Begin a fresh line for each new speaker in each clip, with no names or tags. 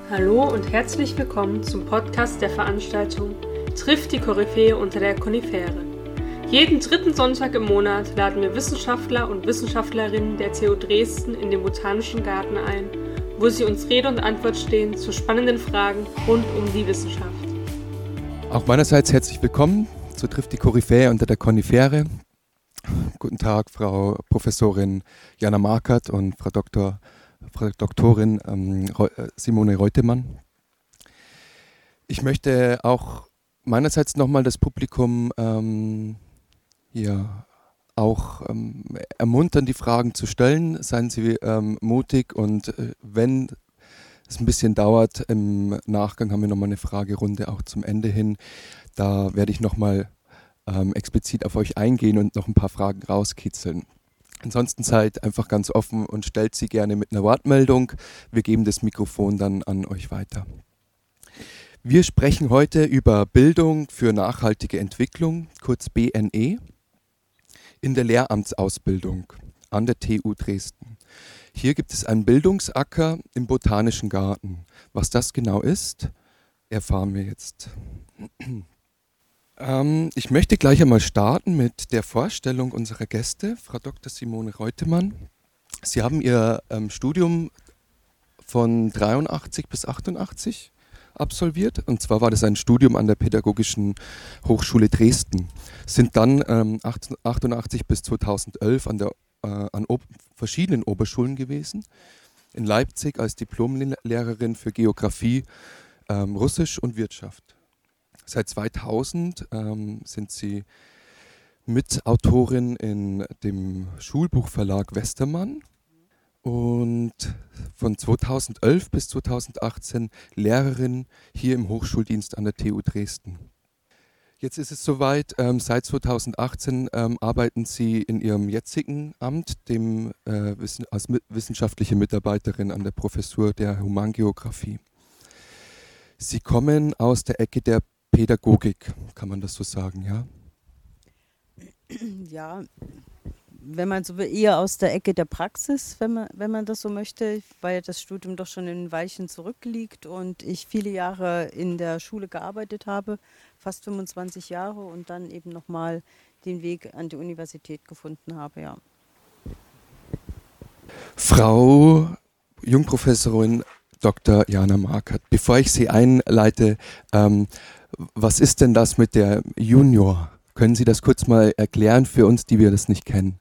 Hallo und herzlich willkommen zum Podcast der Veranstaltung Trifft die Koryphäe unter der Konifere. Jeden dritten Sonntag im Monat laden wir Wissenschaftler und Wissenschaftlerinnen der TU Dresden in den Botanischen Garten ein, wo sie uns Rede und Antwort stehen zu spannenden Fragen rund um die Wissenschaft.
Auch meinerseits herzlich willkommen zu Trifft die Koryphäe unter der Konifere. Guten Tag, Frau Professorin Jana Markert und Frau Doktorin Simone Reutemann. Ich möchte auch meinerseits nochmal das Publikum ermuntern, die Fragen zu stellen. Seien Sie mutig und wenn es ein bisschen dauert, im Nachgang haben wir nochmal eine Fragerunde auch zum Ende hin. Da werde ich nochmal explizit auf euch eingehen und noch ein paar Fragen rauskitzeln. Ansonsten seid einfach ganz offen und stellt sie gerne mit einer Wortmeldung. Wir geben das Mikrofon dann an euch weiter. Wir sprechen heute über Bildung für nachhaltige Entwicklung, kurz BNE, in der Lehramtsausbildung an der TU Dresden. Hier gibt es einen Bildungsacker im Botanischen Garten. Was das genau ist, erfahren wir jetzt. Ich möchte gleich einmal starten mit der Vorstellung unserer Gäste, Frau Dr. Simone Reutemann. Sie haben Ihr Studium von 83 bis 88 absolviert. Und zwar war das ein Studium an der Pädagogischen Hochschule Dresden. Sind dann 88 bis 2011 an verschiedenen Oberschulen gewesen. In Leipzig als Diplomlehrerin für Geografie, Russisch und Wirtschaft. Seit 2000 sind Sie Mitautorin in dem Schulbuchverlag Westermann und von 2011 bis 2018 Lehrerin hier im Hochschuldienst an der TU Dresden. Jetzt ist es soweit, seit 2018 arbeiten Sie in Ihrem jetzigen Amt, als wissenschaftliche Mitarbeiterin an der Professur der Humangeographie. Sie kommen aus der Ecke der Pädagogik, kann man das so sagen, ja?
Ja, wenn man so will, eher aus der Ecke der Praxis, wenn man das so möchte, weil das Studium doch schon in Weichen zurückliegt und ich viele Jahre in der Schule gearbeitet habe, fast 25 Jahre und dann eben nochmal den Weg an die Universität gefunden habe, ja.
Frau Jungprofessorin Dr. Jana Markert, bevor ich Sie einleite, was ist denn das mit der Junior? Können Sie das kurz mal erklären für uns, die wir das nicht kennen?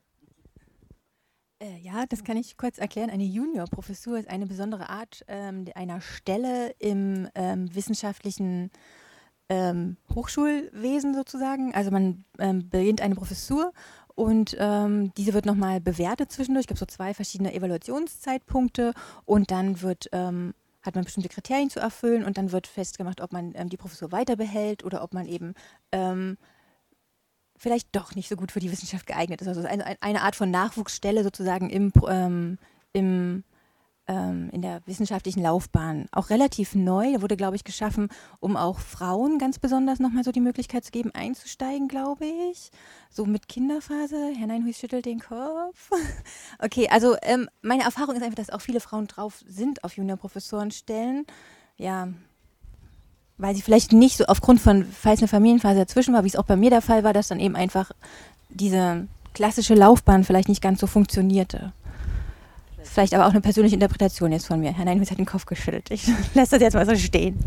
Ja, das kann ich kurz erklären. Eine Juniorprofessur ist eine besondere Art einer Stelle im wissenschaftlichen Hochschulwesen sozusagen. Also man beginnt eine Professur und diese wird nochmal bewertet zwischendurch. Es gibt so 2 verschiedene Evaluationszeitpunkte und dann hat man bestimmte Kriterien zu erfüllen und dann wird festgemacht, ob man die Professur weiter behält oder ob man eben vielleicht doch nicht so gut für die Wissenschaft geeignet ist. Also eine Art von Nachwuchsstelle sozusagen in der wissenschaftlichen Laufbahn. Auch relativ neu, wurde, glaube ich, geschaffen, um auch Frauen ganz besonders nochmal so die Möglichkeit zu geben, einzusteigen, glaube ich. So mit Kinderphase. Herr Neinhuis schüttelt den Kopf. Okay, also meine Erfahrung ist einfach, dass auch viele Frauen drauf sind auf Juniorprofessorenstellen. Ja, weil sie vielleicht nicht so aufgrund von, falls eine Familienphase dazwischen war, wie es auch bei mir der Fall war, dass dann eben einfach diese klassische Laufbahn vielleicht nicht ganz so funktionierte. Vielleicht aber auch eine persönliche Interpretation jetzt von mir. Herr Neinhuis hat den Kopf geschüttelt. Ich lasse das jetzt mal so stehen.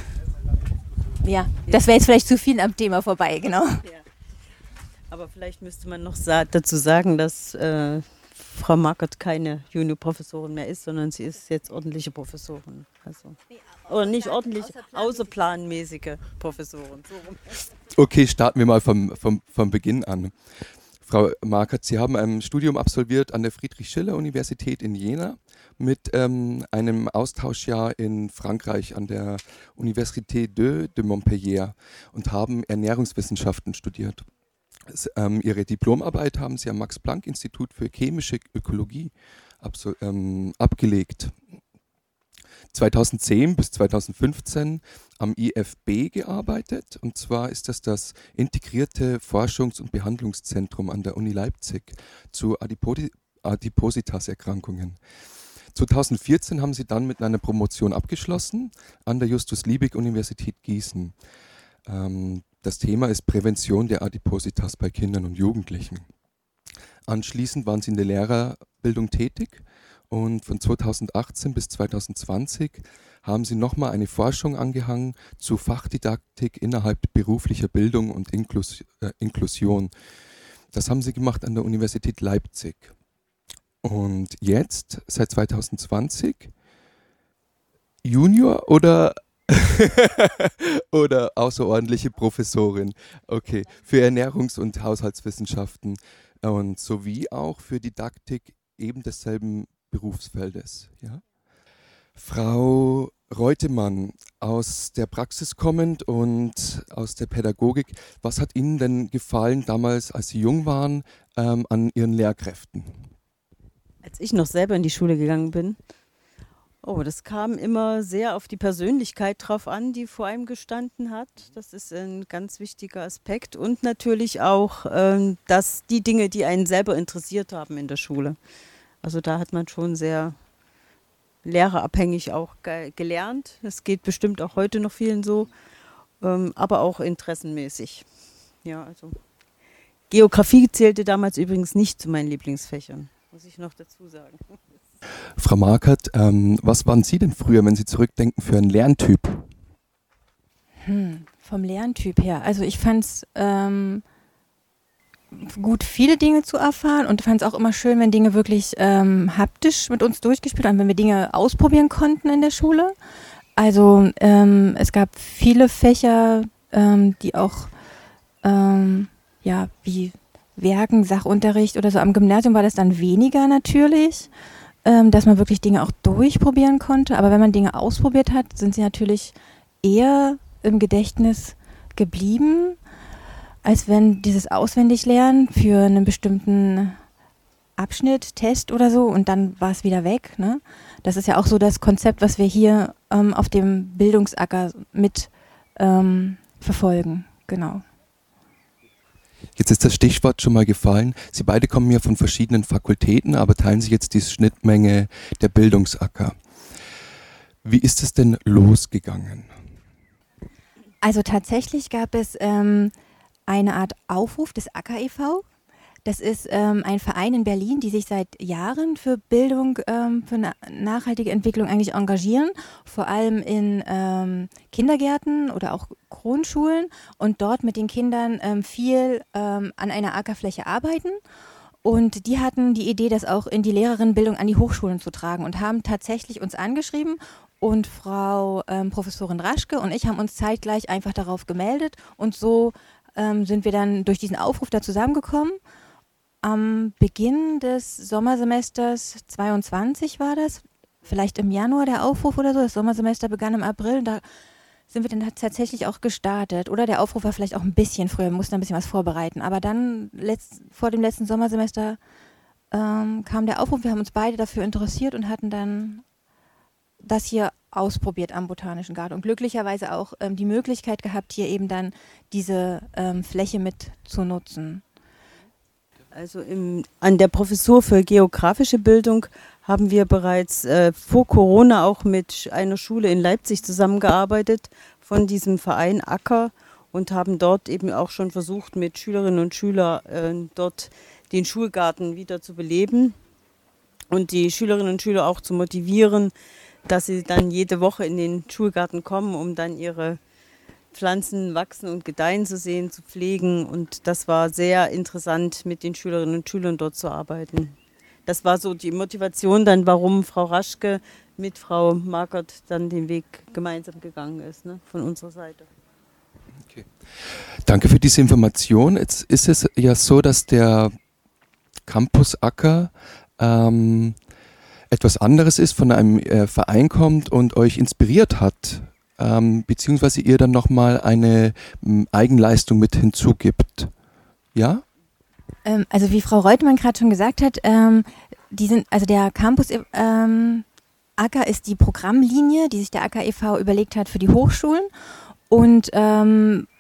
Ja, das wäre jetzt vielleicht zu viel am Thema vorbei, genau. Ja.
Aber vielleicht müsste man noch dazu sagen, dass Frau Markert keine Juniorprofessorin mehr ist, sondern sie ist jetzt ordentliche Professorin. Also. Oder nicht ordentlich, außerplanmäßige Professoren. So.
Okay, starten wir mal vom Beginn an. Frau Markert, Sie haben ein Studium absolviert an der Friedrich-Schiller-Universität in Jena mit einem Austauschjahr in Frankreich an der Université de Montpellier und haben Ernährungswissenschaften studiert. Ihre Diplomarbeit haben Sie am Max-Planck-Institut für chemische Ökologie abgelegt. 2010 bis 2015 am IFB gearbeitet, und zwar ist das integrierte Forschungs- und Behandlungszentrum an der Uni Leipzig zu Adipositaserkrankungen. 2014 haben Sie dann mit einer Promotion abgeschlossen an der Justus-Liebig-Universität Gießen. Das Thema ist Prävention der Adipositas bei Kindern und Jugendlichen. Anschließend waren Sie in der Lehrerbildung tätig und von 2018 bis 2020 haben Sie nochmal eine Forschung angehangen zu Fachdidaktik innerhalb beruflicher Bildung und Inklusion. Das haben Sie gemacht an der Universität Leipzig. Und jetzt, seit 2020, Junior oder oder außerordentliche Professorin, okay, für Ernährungs- und Haushaltswissenschaften und sowie auch für Didaktik eben desselben Berufsfeldes. Ja? Frau Reutemann, aus der Praxis kommend und aus der Pädagogik, was hat Ihnen denn gefallen damals, als Sie jung waren, an Ihren Lehrkräften?
Als ich noch selber in die Schule gegangen bin, das kam immer sehr auf die Persönlichkeit drauf an, die vor einem gestanden hat. Das ist ein ganz wichtiger Aspekt. Und natürlich auch, dass die Dinge, die einen selber interessiert haben in der Schule. Also da hat man schon sehr lehrerabhängig auch gelernt. Es geht bestimmt auch heute noch vielen so, aber auch interessenmäßig. Ja, also Geografie zählte damals übrigens nicht zu meinen Lieblingsfächern, muss ich noch dazu sagen.
Frau Markert, was waren Sie denn früher, wenn Sie zurückdenken, für einen Lerntyp?
Vom Lerntyp her. Also ich fand es gut, viele Dinge zu erfahren und fand es auch immer schön, wenn Dinge wirklich haptisch mit uns durchgespielt haben, wenn wir Dinge ausprobieren konnten in der Schule. Also es gab viele Fächer, die auch wie Werken, Sachunterricht oder so. Am Gymnasium war das dann weniger natürlich, dass man wirklich Dinge auch durchprobieren konnte. Aber wenn man Dinge ausprobiert hat, sind sie natürlich eher im Gedächtnis geblieben, als wenn dieses Auswendiglernen für einen bestimmten Abschnitt, Test oder so und dann war es wieder weg. Ne? Das ist ja auch so das Konzept, was wir hier auf dem Bildungsacker mit verfolgen. Genau.
Jetzt ist das Stichwort schon mal gefallen. Sie beide kommen ja von verschiedenen Fakultäten, aber teilen sich jetzt die Schnittmenge der Bildungsacker. Wie ist es denn losgegangen?
Also tatsächlich gab es eine Art Aufruf des Acker e.V. Das ist ein Verein in Berlin, die sich seit Jahren für Bildung, für eine nachhaltige Entwicklung eigentlich engagieren, vor allem in Kindergärten oder auch Grundschulen und dort mit den Kindern viel an einer Ackerfläche arbeiten. Und die hatten die Idee, das auch in die Lehrerinnenbildung an die Hochschulen zu tragen und haben tatsächlich uns angeschrieben und Frau Professorin Raschke und ich haben uns zeitgleich einfach darauf gemeldet und so sind wir dann durch diesen Aufruf da zusammengekommen. Am Beginn des Sommersemesters 22 war das, vielleicht im Januar der Aufruf oder so. Das Sommersemester begann im April, da sind wir dann tatsächlich auch gestartet. Oder der Aufruf war vielleicht auch ein bisschen früher, wir mussten ein bisschen was vorbereiten. Aber dann vor dem letzten Sommersemester kam der Aufruf, wir haben uns beide dafür interessiert und hatten dann das hier ausprobiert am Botanischen Garten und glücklicherweise auch die Möglichkeit gehabt, hier eben dann diese Fläche mit zu nutzen.
Also an der Professur für geografische Bildung haben wir bereits vor Corona auch mit einer Schule in Leipzig zusammengearbeitet von diesem Verein Acker und haben dort eben auch schon versucht, mit Schülerinnen und Schülern dort den Schulgarten wieder zu beleben und die Schülerinnen und Schüler auch zu motivieren, dass sie dann jede Woche in den Schulgarten kommen, um dann ihre Pflanzen wachsen und gedeihen zu sehen, zu pflegen. Und das war sehr interessant, mit den Schülerinnen und Schülern dort zu arbeiten. Das war so die Motivation dann, warum Frau Raschke mit Frau Markert dann den Weg gemeinsam gegangen ist, ne, von unserer Seite.
Okay. Danke für diese Information. Jetzt ist es ja so, dass der Campus Acker etwas anderes ist, von einem Verein kommt und euch inspiriert hat, beziehungsweise ihr dann nochmal eine Eigenleistung mit hinzugibt. Ja?
Also wie Frau Reutemann gerade schon gesagt hat, der Campus Acker ist die Programmlinie, die sich der Acker e.V. überlegt hat für die Hochschulen. Und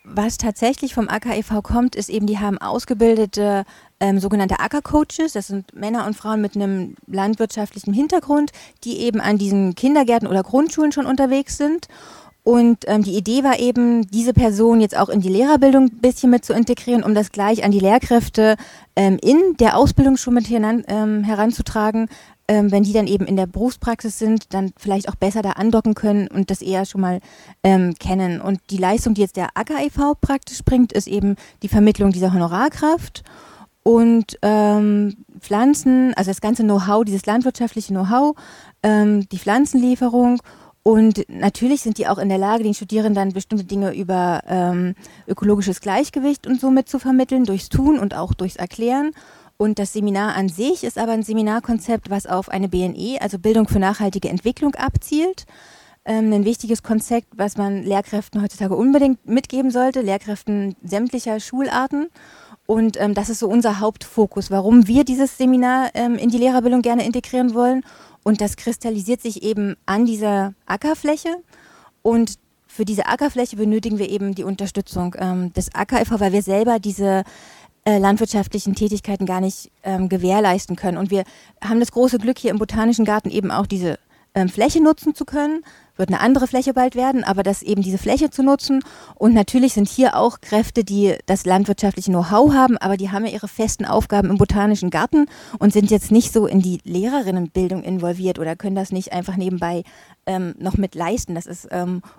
was tatsächlich vom Acker e.V. kommt, ist eben, die haben ausgebildete sogenannte Ackercoaches. Das sind Männer und Frauen mit einem landwirtschaftlichen Hintergrund, die eben an diesen Kindergärten oder Grundschulen schon unterwegs sind. Und die Idee war eben, diese Person jetzt auch in die Lehrerbildung ein bisschen mit zu integrieren, um das gleich an die Lehrkräfte in der Ausbildung schon mit heranzutragen. Wenn die dann eben in der Berufspraxis sind, dann vielleicht auch besser da andocken können und das eher schon mal kennen. Und die Leistung, die jetzt der Acker e.V. praktisch bringt, ist eben die Vermittlung dieser Honorarkraft und Pflanzen, also das ganze Know-how, dieses landwirtschaftliche Know-how, die Pflanzenlieferung. Und natürlich sind die auch in der Lage, den Studierenden bestimmte Dinge über ökologisches Gleichgewicht und so mit zu vermitteln, durchs Tun und auch durchs Erklären. Und das Seminar an sich ist aber ein Seminarkonzept, was auf eine BNE, also Bildung für nachhaltige Entwicklung, abzielt. Ein wichtiges Konzept, was man Lehrkräften heutzutage unbedingt mitgeben sollte, Lehrkräften sämtlicher Schularten. Und das ist so unser Hauptfokus, warum wir dieses Seminar in die Lehrerbildung gerne integrieren wollen. Und das kristallisiert sich eben an dieser Ackerfläche. Und für diese Ackerfläche benötigen wir eben die Unterstützung des Acker e.V., weil wir selber diese landwirtschaftlichen Tätigkeiten gar nicht gewährleisten können. Und wir haben das große Glück, hier im Botanischen Garten eben auch diese Fläche nutzen zu können. Wird eine andere Fläche bald werden, aber das eben diese Fläche zu nutzen. Und natürlich sind hier auch Kräfte, die das landwirtschaftliche Know-how haben, aber die haben ja ihre festen Aufgaben im Botanischen Garten und sind jetzt nicht so in die Lehrerinnenbildung involviert oder können das nicht einfach nebenbei noch mit leisten. Das ist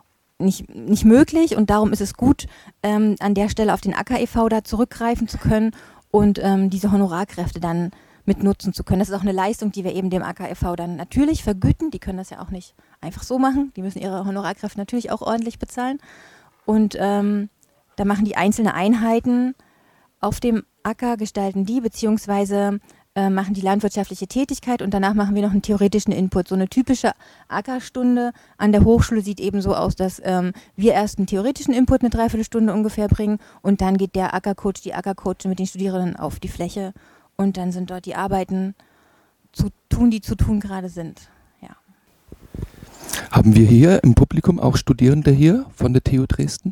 nicht möglich und darum ist es gut, an der Stelle auf den Acker e.V. da zurückgreifen zu können und diese Honorarkräfte dann mit nutzen zu können. Das ist auch eine Leistung, die wir eben dem Acker e.V. dann natürlich vergüten. Die können das ja auch nicht einfach so machen. Die müssen ihre Honorarkräfte natürlich auch ordentlich bezahlen. Und da machen die einzelne Einheiten auf dem Acker, gestalten die, beziehungsweise machen die landwirtschaftliche Tätigkeit und danach machen wir noch einen theoretischen Input. So eine typische Ackerstunde an der Hochschule sieht eben so aus, dass wir erst einen theoretischen Input eine Dreiviertelstunde ungefähr bringen und dann geht der Ackercoach, die Ackercoachin mit den Studierenden auf die Fläche und dann sind dort die Arbeiten zu tun, die zu tun gerade sind. Ja.
Haben wir hier im Publikum auch Studierende hier von der TU Dresden?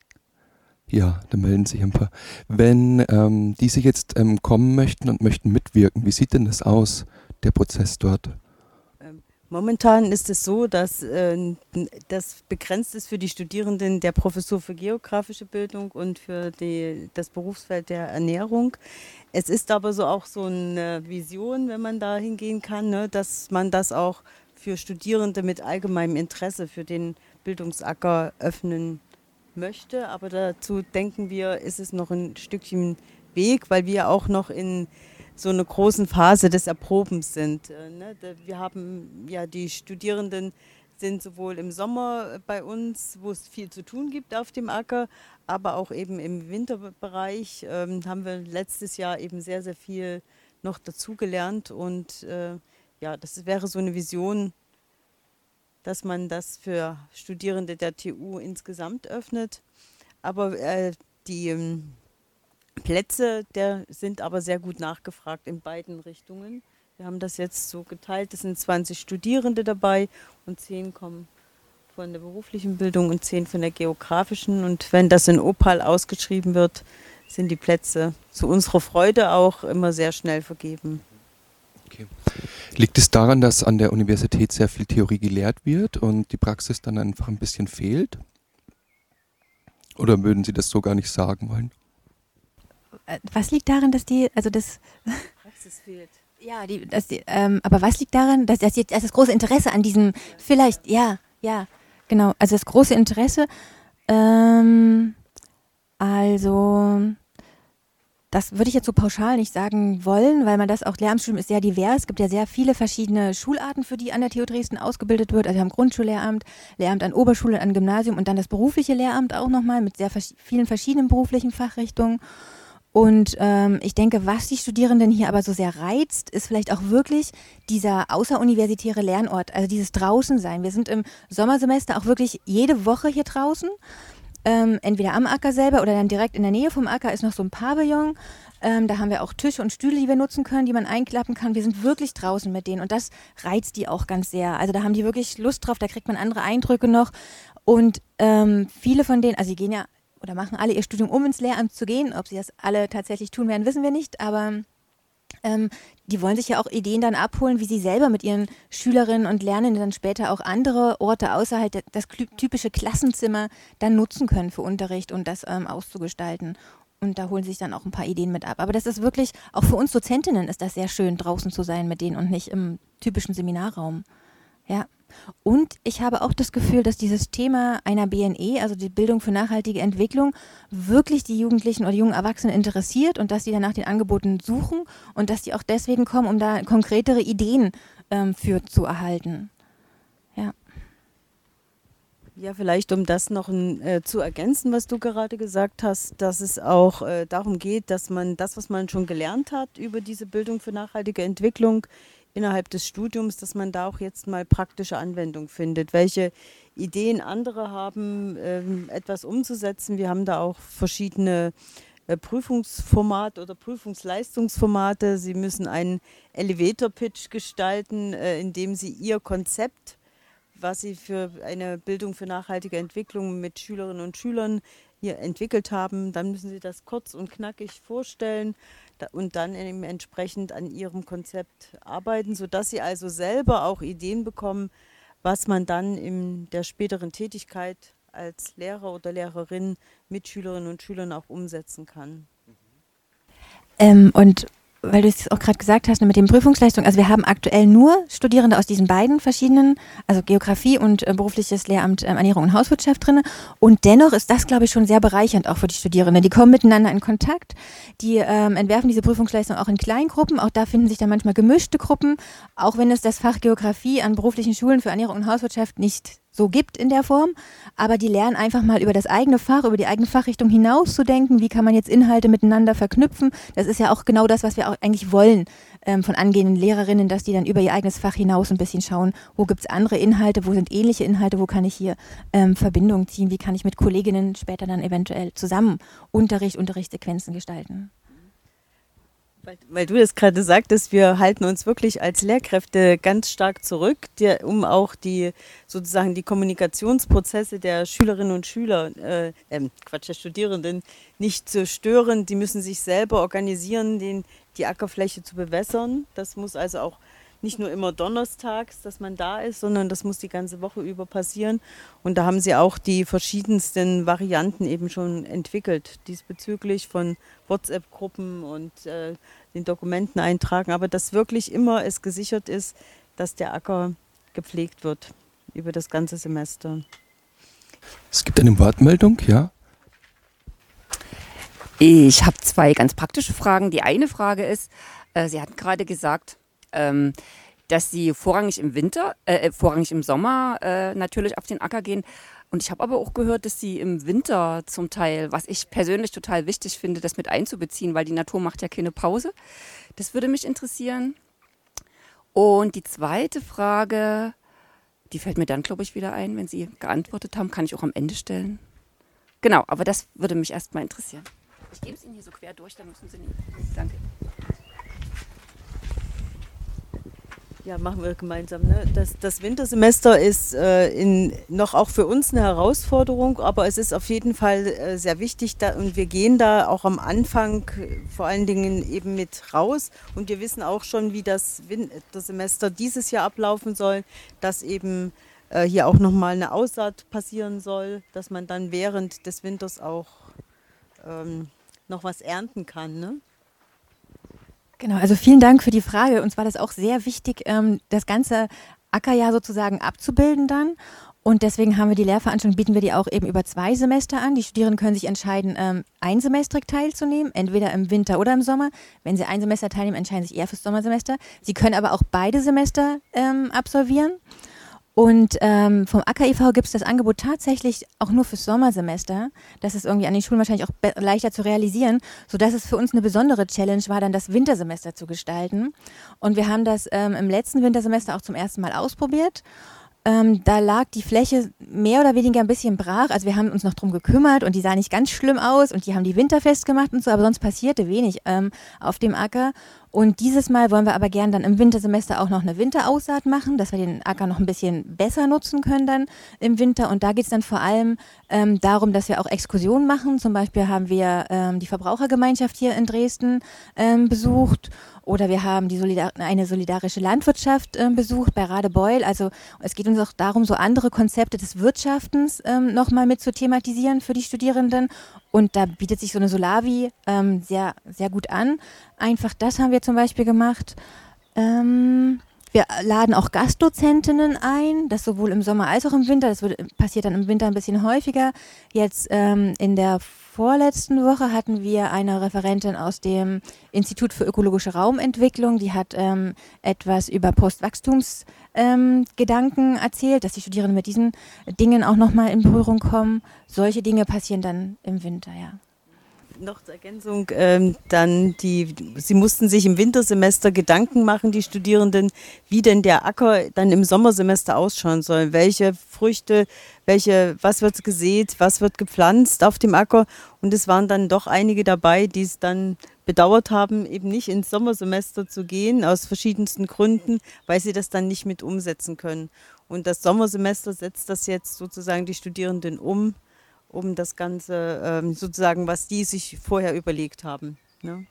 Ja, da melden sich ein paar. Wenn diese jetzt kommen möchten und möchten mitwirken, wie sieht denn das aus, der Prozess dort?
Momentan ist es so, dass das begrenzt ist für die Studierenden der Professur für geografische Bildung und für das Berufsfeld der Ernährung. Es ist aber so auch so eine Vision, wenn man da hingehen kann, ne, dass man das auch für Studierende mit allgemeinem Interesse für den Bildungsacker öffnen möchte. Aber dazu denken wir, ist es noch ein Stückchen Weg, weil wir auch noch in so einer großen Phase des Erprobens sind. Wir haben ja, die Studierenden sind sowohl im Sommer bei uns, wo es viel zu tun gibt auf dem Acker, aber auch eben im Winterbereich haben wir letztes Jahr eben sehr, sehr viel noch dazugelernt und ja, das wäre so eine Vision, dass man das für Studierende der TU insgesamt öffnet. Aber die Plätze, sind aber sehr gut nachgefragt in beiden Richtungen. Wir haben das jetzt so geteilt, es sind 20 Studierende dabei und 10 kommen von der beruflichen Bildung und 10 von der geografischen. Und wenn das in Opal ausgeschrieben wird, sind die Plätze zu unserer Freude auch immer sehr schnell vergeben.
Okay. Liegt es daran, dass an der Universität sehr viel Theorie gelehrt wird und die Praxis dann einfach ein bisschen fehlt? Oder würden Sie das so gar nicht sagen wollen?
Was liegt daran, dass
Praxis fehlt.
Ja, aber was liegt daran, dass das große Interesse an diesem, vielleicht, ja, genau, also das große Interesse, also das würde ich jetzt so pauschal nicht sagen wollen, weil das Lehramtsstudium ist sehr divers. Es gibt ja sehr viele verschiedene Schularten, für die an der TU Dresden ausgebildet wird. Also wir haben Grundschullehramt, Lehramt an Oberschule, an Gymnasium und dann das berufliche Lehramt auch nochmal mit sehr vielen verschiedenen beruflichen Fachrichtungen. Und ich denke, was die Studierenden hier aber so sehr reizt, ist vielleicht auch wirklich dieser außeruniversitäre Lernort, also dieses Draußensein. Wir sind im Sommersemester auch wirklich jede Woche hier draußen. Entweder am Acker selber oder dann direkt in der Nähe vom Acker ist noch so ein Pavillon. Da haben wir auch Tische und Stühle, die wir nutzen können, die man einklappen kann. Wir sind wirklich draußen mit denen und das reizt die auch ganz sehr. Also da haben die wirklich Lust drauf, da kriegt man andere Eindrücke noch. Und viele von denen, also die gehen ja oder machen alle ihr Studium, um ins Lehramt zu gehen. Ob sie das alle tatsächlich tun werden, wissen wir nicht, aber die wollen sich ja auch Ideen dann abholen, wie sie selber mit ihren Schülerinnen und Lernenden dann später auch andere Orte außerhalb das typische Klassenzimmer dann nutzen können für Unterricht und das auszugestalten. Und da holen sich dann auch ein paar Ideen mit ab. Aber das ist wirklich, auch für uns Dozentinnen ist das sehr schön, draußen zu sein mit denen und nicht im typischen Seminarraum. Ja. Und ich habe auch das Gefühl, dass dieses Thema einer BNE, also die Bildung für nachhaltige Entwicklung, wirklich die Jugendlichen oder jungen Erwachsenen interessiert und dass sie dann nach den Angeboten suchen und dass die auch deswegen kommen, um da konkretere Ideen für zu erhalten. Ja.
Ja, vielleicht um das noch zu ergänzen, was du gerade gesagt hast, dass es auch darum geht, dass man das, was man schon gelernt hat über diese Bildung für nachhaltige Entwicklung innerhalb des Studiums, dass man da auch jetzt mal praktische Anwendung findet. Welche Ideen andere haben, etwas umzusetzen. Wir haben da auch verschiedene Prüfungsformate oder Prüfungsleistungsformate. Sie müssen einen Elevator-Pitch gestalten, indem Sie Ihr Konzept, was Sie für eine Bildung für nachhaltige Entwicklung mit Schülerinnen und Schülern hier entwickelt haben, dann müssen Sie das kurz und knackig vorstellen und dann eben entsprechend an Ihrem Konzept arbeiten, sodass Sie also selber auch Ideen bekommen, was man dann in der späteren Tätigkeit als Lehrer oder Lehrerin mit Schülerinnen und Schülern auch umsetzen kann.
Und weil du es auch gerade gesagt hast, mit den Prüfungsleistungen, also wir haben aktuell nur Studierende aus diesen beiden verschiedenen, also Geografie und berufliches Lehramt Ernährung und Hauswirtschaft drin. Und dennoch ist das, glaube ich, schon sehr bereichernd auch für die Studierenden. Die kommen miteinander in Kontakt, die entwerfen diese Prüfungsleistung auch in Kleingruppen. Auch da finden sich dann manchmal gemischte Gruppen, auch wenn es das Fach Geografie an beruflichen Schulen für Ernährung und Hauswirtschaft nicht so gibt in der Form, aber die lernen einfach mal über das eigene Fach, über die eigene Fachrichtung hinaus zu denken, wie kann man jetzt Inhalte miteinander verknüpfen. Das ist ja auch genau das, was wir auch eigentlich wollen von angehenden Lehrerinnen, dass die dann über ihr eigenes Fach hinaus ein bisschen schauen, wo gibt es andere Inhalte, wo sind ähnliche Inhalte, wo kann ich hier Verbindungen ziehen, wie kann ich mit Kolleginnen später dann eventuell zusammen Unterrichtssequenzen gestalten.
Weil du das gerade sagtest, wir halten uns wirklich als Lehrkräfte ganz stark zurück, um auch die Kommunikationsprozesse der Schülerinnen und Schüler, der Studierenden nicht zu stören. Die müssen sich selber organisieren, die Ackerfläche zu bewässern. Das muss also auch nicht nur immer donnerstags, dass man da ist, sondern das muss die ganze Woche über passieren. Und da haben sie auch die verschiedensten Varianten eben schon entwickelt, diesbezüglich von WhatsApp-Gruppen und den Dokumenten eintragen. Aber dass wirklich immer es gesichert ist, dass der Acker gepflegt wird über das ganze Semester.
Es gibt eine Wortmeldung, ja?
Ich habe 2 ganz praktische Fragen. Die eine Frage ist, Sie hatten gerade gesagt, dass Sie vorrangig im Sommer natürlich auf den Acker gehen. Und ich habe aber auch gehört, dass Sie im Winter zum Teil, was ich persönlich total wichtig finde, das mit einzubeziehen, weil die Natur macht ja keine Pause. Das würde mich interessieren. Und die zweite Frage, die fällt mir dann, glaube ich, wieder ein, wenn Sie geantwortet haben, kann ich auch am Ende stellen. Genau, aber das würde mich erstmal interessieren. Ich gebe es Ihnen hier so quer durch, dann müssen Sie nicht. Danke.
Ja, machen wir gemeinsam. Ne? Das Wintersemester ist noch auch für uns eine Herausforderung, aber es ist auf jeden Fall sehr wichtig und wir gehen da auch am Anfang vor allen Dingen eben mit raus und wir wissen auch schon, wie das Wintersemester dieses Jahr ablaufen soll, dass eben hier auch nochmal eine Aussaat passieren soll, dass man dann während des Winters auch noch was ernten kann, ne?
Genau, also vielen Dank für die Frage. Uns war das auch sehr wichtig, das ganze Ackerjahr sozusagen abzubilden dann. Und deswegen haben wir die Lehrveranstaltung, bieten wir die auch eben über 2 Semester an. Die Studierenden können sich entscheiden, einsemestrig teilzunehmen, entweder im Winter oder im Sommer. Wenn sie ein Semester teilnehmen, entscheiden sie sich eher fürs Sommersemester. Sie können aber auch beide Semester absolvieren. Und vom Acker e.V. gibt es das Angebot tatsächlich auch nur fürs Sommersemester. Das ist irgendwie an den Schulen wahrscheinlich auch leichter zu realisieren, sodass es für uns eine besondere Challenge war, dann das Wintersemester zu gestalten. Und wir haben das im letzten Wintersemester auch zum ersten Mal ausprobiert. Da lag die Fläche mehr oder weniger ein bisschen brach. Also wir haben uns noch drum gekümmert und die sah nicht ganz schlimm aus und die haben die winterfest gemacht und so, aber sonst passierte wenig auf dem Acker. Und dieses Mal wollen wir aber gern dann im Wintersemester auch noch eine Winteraussaat machen, dass wir den Acker noch ein bisschen besser nutzen können dann im Winter. Und da geht es dann vor allem darum, dass wir auch Exkursionen machen. Zum Beispiel haben wir die Verbrauchergemeinschaft hier in Dresden besucht. Oder wir haben eine solidarische Landwirtschaft besucht bei Radebeul. Also es geht uns auch darum, so andere Konzepte des Wirtschaftens nochmal mit zu thematisieren für die Studierenden. Und da bietet sich so eine Solavi sehr, sehr gut an. Einfach das haben wir zum Beispiel gemacht. Wir laden auch Gastdozentinnen ein, das sowohl im Sommer als auch im Winter. Das passiert dann im Winter ein bisschen häufiger. Jetzt in der vorletzten Woche hatten wir eine Referentin aus dem Institut für ökologische Raumentwicklung, die hat etwas über Postwachstumsgedanken erzählt, dass die Studierenden mit diesen Dingen auch nochmal in Berührung kommen. Solche Dinge passieren dann im Winter, ja.
Noch zur Ergänzung, sie mussten sich im Wintersemester Gedanken machen, die Studierenden, wie denn der Acker dann im Sommersemester ausschauen soll. Welche Früchte, was wird gesät, was wird gepflanzt auf dem Acker. Und es waren dann doch einige dabei, die es dann bedauert haben, eben nicht ins Sommersemester zu gehen, aus verschiedensten Gründen, weil sie das dann nicht mit umsetzen können. Und das Sommersemester setzt das jetzt sozusagen die Studierenden um das Ganze sozusagen, was die sich vorher überlegt haben. Ne?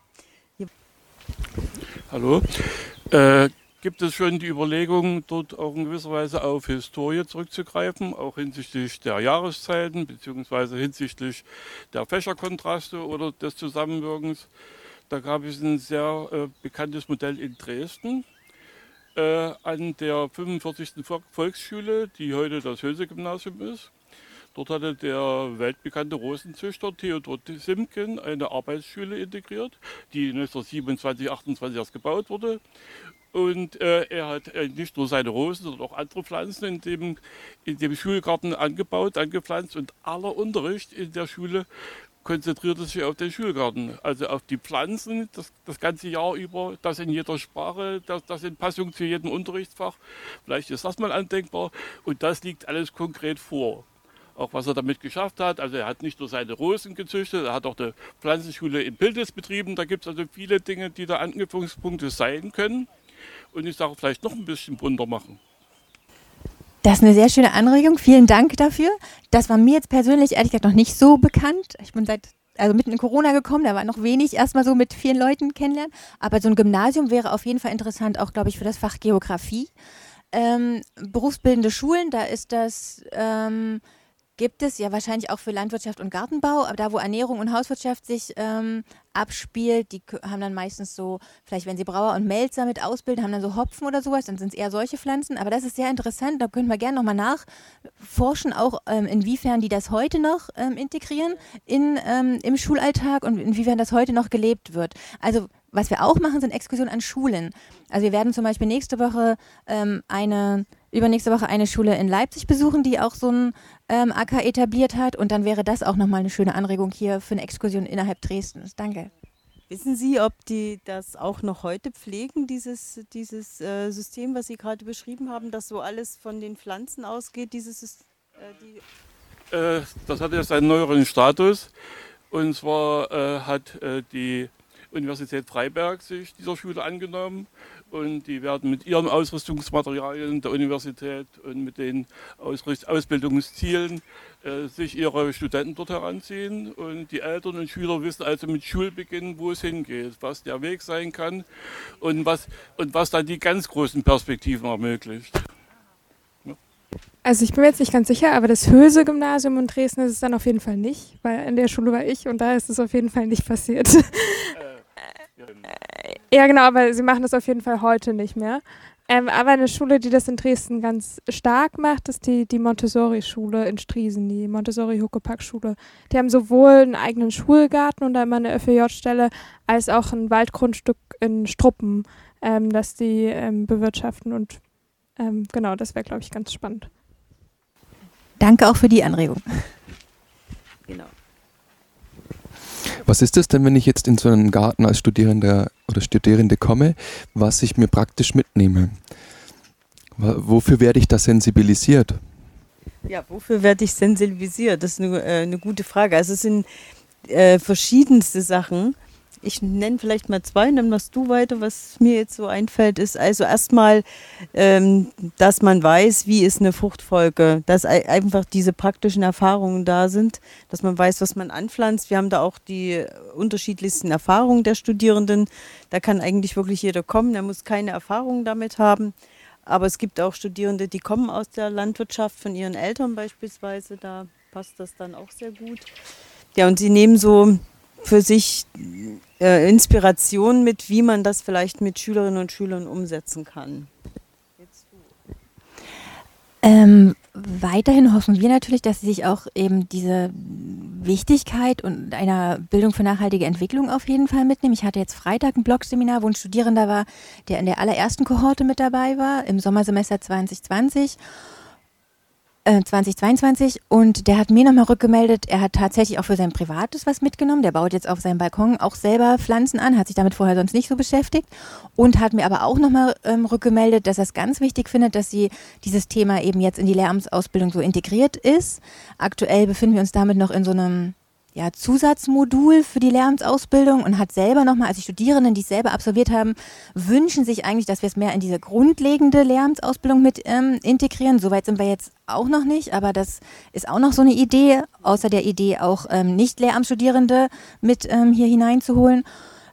Hallo. Gibt es schon die Überlegung, dort auch in gewisser Weise auf Historie zurückzugreifen, auch hinsichtlich der Jahreszeiten beziehungsweise hinsichtlich der Fächerkontraste oder des Zusammenwirkens? Da gab es ein sehr bekanntes Modell in Dresden an der 45. Volksschule, die heute das Hülse-Gymnasium ist. Dort hatte der weltbekannte Rosenzüchter Theodor Simken eine Arbeitsschule integriert, die 1927, 28 erst gebaut wurde. Und er hat nicht nur seine Rosen, sondern auch andere Pflanzen in dem Schulgarten angebaut, angepflanzt. Und aller Unterricht in der Schule konzentrierte sich auf den Schulgarten, also auf die Pflanzen das ganze Jahr über, das in jeder Sprache, das in Passung zu jedem Unterrichtsfach. Vielleicht ist das mal andenkbar. Und das liegt alles konkret vor. Auch was er damit geschafft hat. Also er hat nicht nur seine Rosen gezüchtet, er hat auch eine Pflanzenschule in Pildis betrieben. Da gibt es also viele Dinge, die da Anknüpfungspunkte sein können. Und ich sage, vielleicht noch ein bisschen bunter machen.
Das ist eine sehr schöne Anregung. Vielen Dank dafür. Das war mir jetzt persönlich ehrlich gesagt noch nicht so bekannt. Ich bin mitten in Corona gekommen, da war noch wenig erstmal so mit vielen Leuten kennenlernen. Aber so ein Gymnasium wäre auf jeden Fall interessant, auch glaube ich für das Fach Geografie. Berufsbildende Schulen, da ist das... gibt es ja wahrscheinlich auch für Landwirtschaft und Gartenbau, aber da, wo Ernährung und Hauswirtschaft sich abspielt, die haben dann meistens so, vielleicht wenn sie Brauer und Melzer mit ausbilden, haben dann so Hopfen oder sowas, dann sind es eher solche Pflanzen, aber das ist sehr interessant, da können wir gerne nochmal nachforschen, auch inwiefern die das heute noch integrieren im Schulalltag und inwiefern das heute noch gelebt wird. Also was wir auch machen, sind Exkursionen an Schulen. Also wir werden zum Beispiel übernächste Woche eine Schule in Leipzig besuchen, die auch so einen Acker etabliert hat. Und dann wäre das auch nochmal eine schöne Anregung hier für eine Exkursion innerhalb Dresdens. Danke.
Wissen Sie, ob die das auch noch heute pflegen, dieses System, was Sie gerade beschrieben haben, dass so alles von den Pflanzen ausgeht?
Das hat jetzt einen neueren Status. Und zwar hat die Universität Freiberg sich dieser Schule angenommen und die werden mit ihren Ausrüstungsmaterialien der Universität und mit den Ausbildungszielen sich ihre Studenten dort heranziehen und die Eltern und Schüler wissen also mit Schulbeginn, wo es hingeht, was der Weg sein kann und was dann die ganz großen Perspektiven ermöglicht. Ja.
Also ich bin mir jetzt nicht ganz sicher, aber das Hülse-Gymnasium in Dresden ist es dann auf jeden Fall nicht, weil in der Schule war ich und da ist es auf jeden Fall nicht passiert. Ja, genau, aber sie machen das auf jeden Fall heute nicht mehr. Aber eine Schule, die das in Dresden ganz stark macht, ist die Montessori-Schule in Striesen, die Montessori-Huckepack-Schule. Die haben sowohl einen eigenen Schulgarten und einmal eine FÖJ-Stelle, als auch ein Waldgrundstück in Struppen, das die bewirtschaften. Und genau, das wäre, glaube ich, ganz spannend.
Danke auch für die Anregung.
Genau.
Was ist das denn, wenn ich jetzt in so einen Garten als Studierender oder Studierende komme, was ich mir praktisch mitnehme? Wofür werde ich da sensibilisiert?
Ja, wofür werde ich sensibilisiert? Das ist eine gute Frage. Also es sind verschiedenste Sachen. Ich nenne vielleicht mal zwei, dann machst du weiter. Was mir jetzt so einfällt, ist also erstmal, dass man weiß, wie ist eine Fruchtfolge, dass einfach diese praktischen Erfahrungen da sind, dass man weiß, was man anpflanzt. Wir haben da auch die unterschiedlichsten Erfahrungen der Studierenden. Da kann eigentlich wirklich jeder kommen, der muss keine Erfahrung damit haben. Aber es gibt auch Studierende, die kommen aus der Landwirtschaft, von ihren Eltern beispielsweise, da passt das dann auch sehr gut. Ja, und sie nehmen so für sich Inspiration mit, wie man das vielleicht mit Schülerinnen und Schülern umsetzen kann.
Weiterhin hoffen wir natürlich, dass sie sich auch eben diese Wichtigkeit und einer Bildung für nachhaltige Entwicklung auf jeden Fall mitnehmen. Ich hatte jetzt Freitag ein Blogseminar, wo ein Studierender war, der in der allerersten Kohorte mit dabei war, im Sommersemester 2022 und der hat mir nochmal rückgemeldet, er hat tatsächlich auch für sein Privates was mitgenommen, der baut jetzt auf seinem Balkon auch selber Pflanzen an, hat sich damit vorher sonst nicht so beschäftigt und hat mir aber auch nochmal rückgemeldet, dass er es ganz wichtig findet, dass sie dieses Thema eben jetzt in die Lehramtsausbildung so integriert ist. Aktuell befinden wir uns damit noch in so einem Zusatzmodul für die Lehramtsausbildung und hat selber nochmal, also die Studierenden, die es selber absolviert haben, wünschen sich eigentlich, dass wir es mehr in diese grundlegende Lehramtsausbildung mit integrieren. Soweit sind wir jetzt auch noch nicht, aber das ist auch noch so eine Idee, außer der Idee auch Nicht-Lehramtsstudierende mit hier hineinzuholen.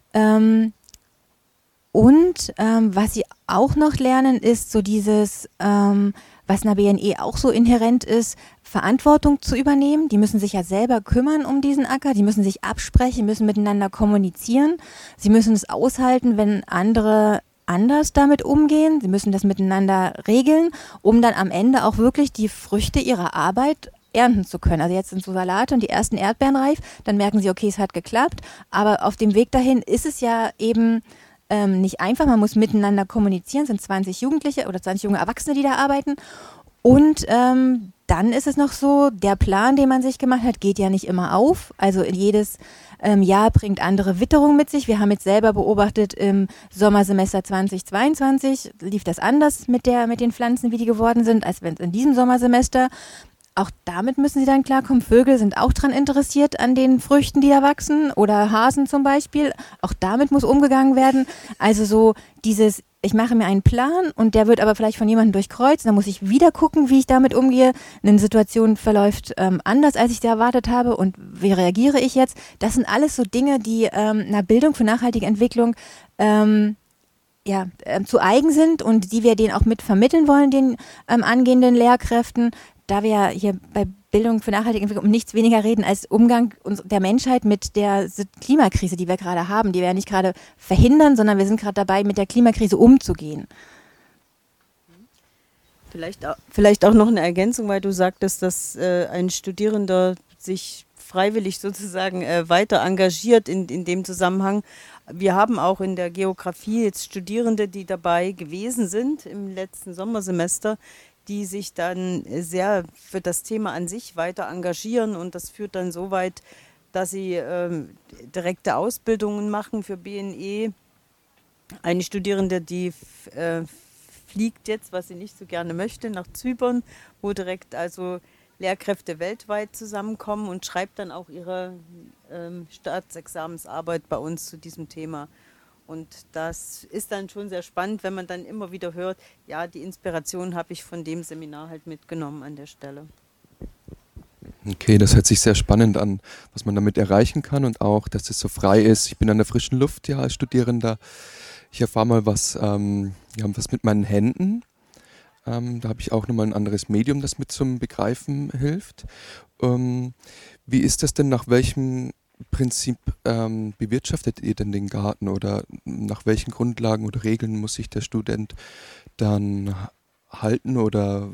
Was sie auch noch lernen, ist so dieses, was in der BNE auch so inhärent ist, Verantwortung zu übernehmen. Die müssen sich ja selber kümmern um diesen Acker, die müssen sich absprechen, müssen miteinander kommunizieren. Sie müssen es aushalten, wenn andere anders damit umgehen. Sie müssen das miteinander regeln, um dann am Ende auch wirklich die Früchte ihrer Arbeit ernten zu können. Also jetzt sind so Salate und die ersten Erdbeeren reif, dann merken sie, okay, es hat geklappt, aber auf dem Weg dahin ist es ja eben nicht einfach, man muss miteinander kommunizieren, es sind 20 Jugendliche oder 20 junge Erwachsene, die da arbeiten und dann ist es noch so, der Plan, den man sich gemacht hat, geht ja nicht immer auf, also jedes Jahr bringt andere Witterung mit sich. Wir haben jetzt selber beobachtet, im Sommersemester 2022 lief das anders mit den Pflanzen, wie die geworden sind, als wenn es in diesem Sommersemester. Auch damit müssen sie dann klarkommen. Vögel sind auch daran interessiert an den Früchten, die da wachsen oder Hasen zum Beispiel. Auch damit muss umgegangen werden. Also so dieses, ich mache mir einen Plan und der wird aber vielleicht von jemandem durchkreuzt. Dann muss ich wieder gucken, wie ich damit umgehe. Eine Situation verläuft anders, als ich da erwartet habe und wie reagiere ich jetzt. Das sind alles so Dinge, die einer Bildung für nachhaltige Entwicklung zu eigen sind und die wir denen auch mit vermitteln wollen, den angehenden Lehrkräften. Da wir ja hier bei Bildung für nachhaltige Entwicklung um nichts weniger reden als Umgang der Menschheit mit der Klimakrise, die wir gerade haben, die wir ja nicht gerade verhindern, sondern wir sind gerade dabei, mit der Klimakrise umzugehen.
Vielleicht auch noch eine Ergänzung, weil du sagtest, dass ein Studierender sich freiwillig sozusagen weiter engagiert in dem Zusammenhang. Wir haben auch in der Geografie jetzt Studierende, die dabei gewesen sind im letzten Sommersemester, die sich dann sehr für das Thema an sich weiter engagieren und das führt dann so weit, dass sie direkte Ausbildungen machen für BNE. Eine Studierende, die fliegt jetzt, was sie nicht so gerne möchte, nach Zypern, wo direkt also Lehrkräfte weltweit zusammenkommen und schreibt dann auch ihre Staatsexamensarbeit bei uns zu diesem Thema. Und das ist dann schon sehr spannend, wenn man dann immer wieder hört, ja, die Inspiration habe ich von dem Seminar halt mitgenommen an der Stelle.
Okay, das hört sich sehr spannend an, was man damit erreichen kann und auch, dass es so frei ist. Ich bin an der frischen Luft ja als Studierender. Ich erfahre mal was mit meinen Händen. Da habe ich auch nochmal ein anderes Medium, das mit zum Begreifen hilft. Wie ist das denn, nach welchem Prinzip bewirtschaftet ihr denn den Garten oder nach welchen Grundlagen oder Regeln muss sich der Student dann halten oder?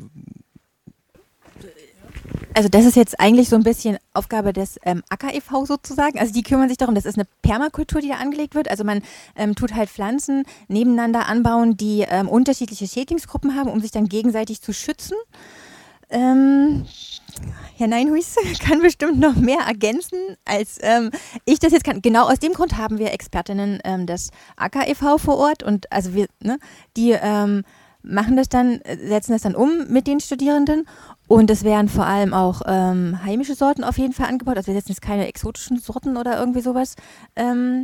Also das ist jetzt eigentlich so ein bisschen Aufgabe des Acker e.V. sozusagen. Also die kümmern sich darum, das ist eine Permakultur, die da angelegt wird. Also man tut halt Pflanzen nebeneinander anbauen, die unterschiedliche Schädlingsgruppen haben, um sich dann gegenseitig zu schützen. Herr Neinhuis kann bestimmt noch mehr ergänzen, als ich das jetzt kann. Genau aus dem Grund haben wir Expertinnen des Acker e.V. vor Ort und also die machen das dann, setzen das dann um mit den Studierenden und es werden vor allem auch heimische Sorten auf jeden Fall angebaut. Also wir setzen jetzt keine exotischen Sorten oder irgendwie sowas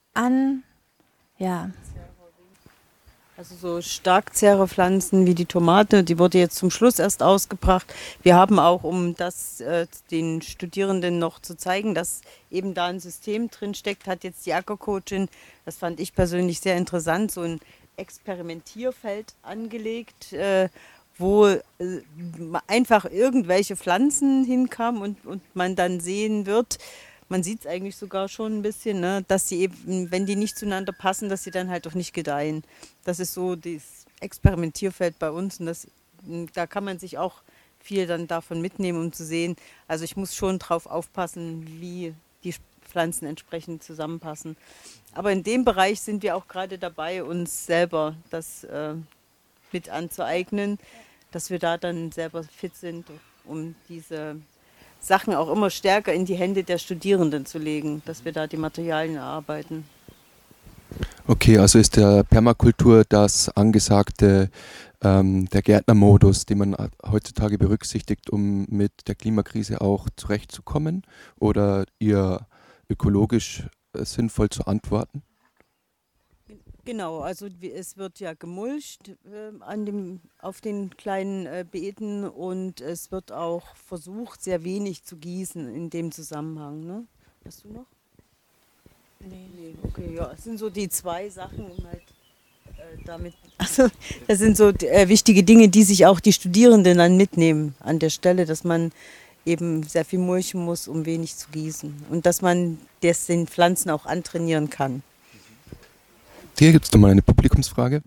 an, ja.
Also so Starkzehrerpflanzen wie die Tomate, die wurde jetzt zum Schluss erst ausgebracht. Wir haben auch, um das den Studierenden noch zu zeigen, dass eben da ein System drin steckt, hat jetzt die Ackercoachin, das fand ich persönlich sehr interessant, so ein Experimentierfeld angelegt, wo einfach irgendwelche Pflanzen hinkamen und man dann sehen wird, man sieht es eigentlich sogar schon ein bisschen, ne, dass sie eben, wenn die nicht zueinander passen, dass sie dann halt auch nicht gedeihen. Das ist so das Experimentierfeld bei uns und da kann man sich auch viel dann davon mitnehmen, um zu sehen. Also ich muss schon drauf aufpassen, wie die Pflanzen entsprechend zusammenpassen. Aber in dem Bereich sind wir auch gerade dabei, uns selber das mit anzueignen, dass wir da dann selber fit sind, um diese Sachen auch immer stärker in die Hände der Studierenden zu legen, dass wir da die Materialien erarbeiten.
Okay, also ist der Permakultur das angesagte, der Gärtnermodus, den man heutzutage berücksichtigt, um mit der Klimakrise auch zurechtzukommen oder eher ökologisch sinnvoll zu antworten?
Genau, also es wird ja gemulcht auf den kleinen Beeten und es wird auch versucht, sehr wenig zu gießen in dem Zusammenhang. Ne? Hast du noch? Nee. Okay, ja, es sind so die zwei Sachen, um halt damit. Also das sind so wichtige Dinge, die sich auch die Studierenden dann mitnehmen an der Stelle, dass man eben sehr viel mulchen muss, um wenig zu gießen und dass man das den Pflanzen auch antrainieren kann.
Hier gibt es nochmal eine Publikumsfrage.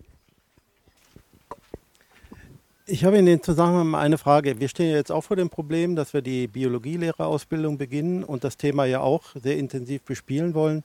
Ich habe in dem Zusammenhang mal eine Frage. Wir stehen ja jetzt auch vor dem Problem, dass wir die Biologielehrerausbildung beginnen und das Thema ja auch sehr intensiv bespielen wollen.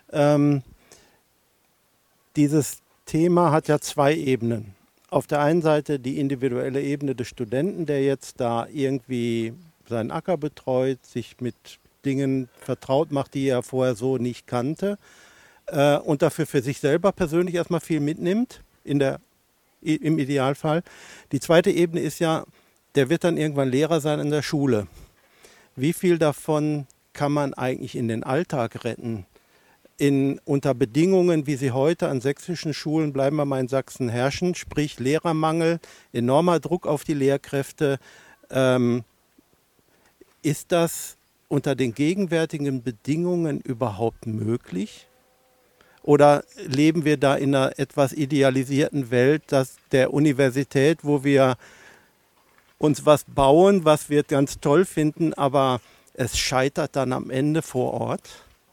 Dieses Thema hat ja zwei Ebenen. Auf der einen Seite die individuelle Ebene des Studenten, der jetzt da irgendwie seinen Acker betreut, sich mit Dingen vertraut macht, die er vorher so nicht kannte. Und dafür für sich selber persönlich erstmal viel mitnimmt, im Idealfall. Die zweite Ebene ist ja, der wird dann irgendwann Lehrer sein in der Schule. Wie viel davon kann man eigentlich in den Alltag retten? Unter Bedingungen, wie sie heute an sächsischen Schulen, bleiben wir mal in Sachsen, herrschen, sprich Lehrermangel, enormer Druck auf die Lehrkräfte. Ist das unter den gegenwärtigen Bedingungen überhaupt möglich? Oder leben wir da in einer etwas idealisierten Welt der Universität, wo wir uns was bauen, was wir ganz toll finden, aber es scheitert dann am Ende vor Ort?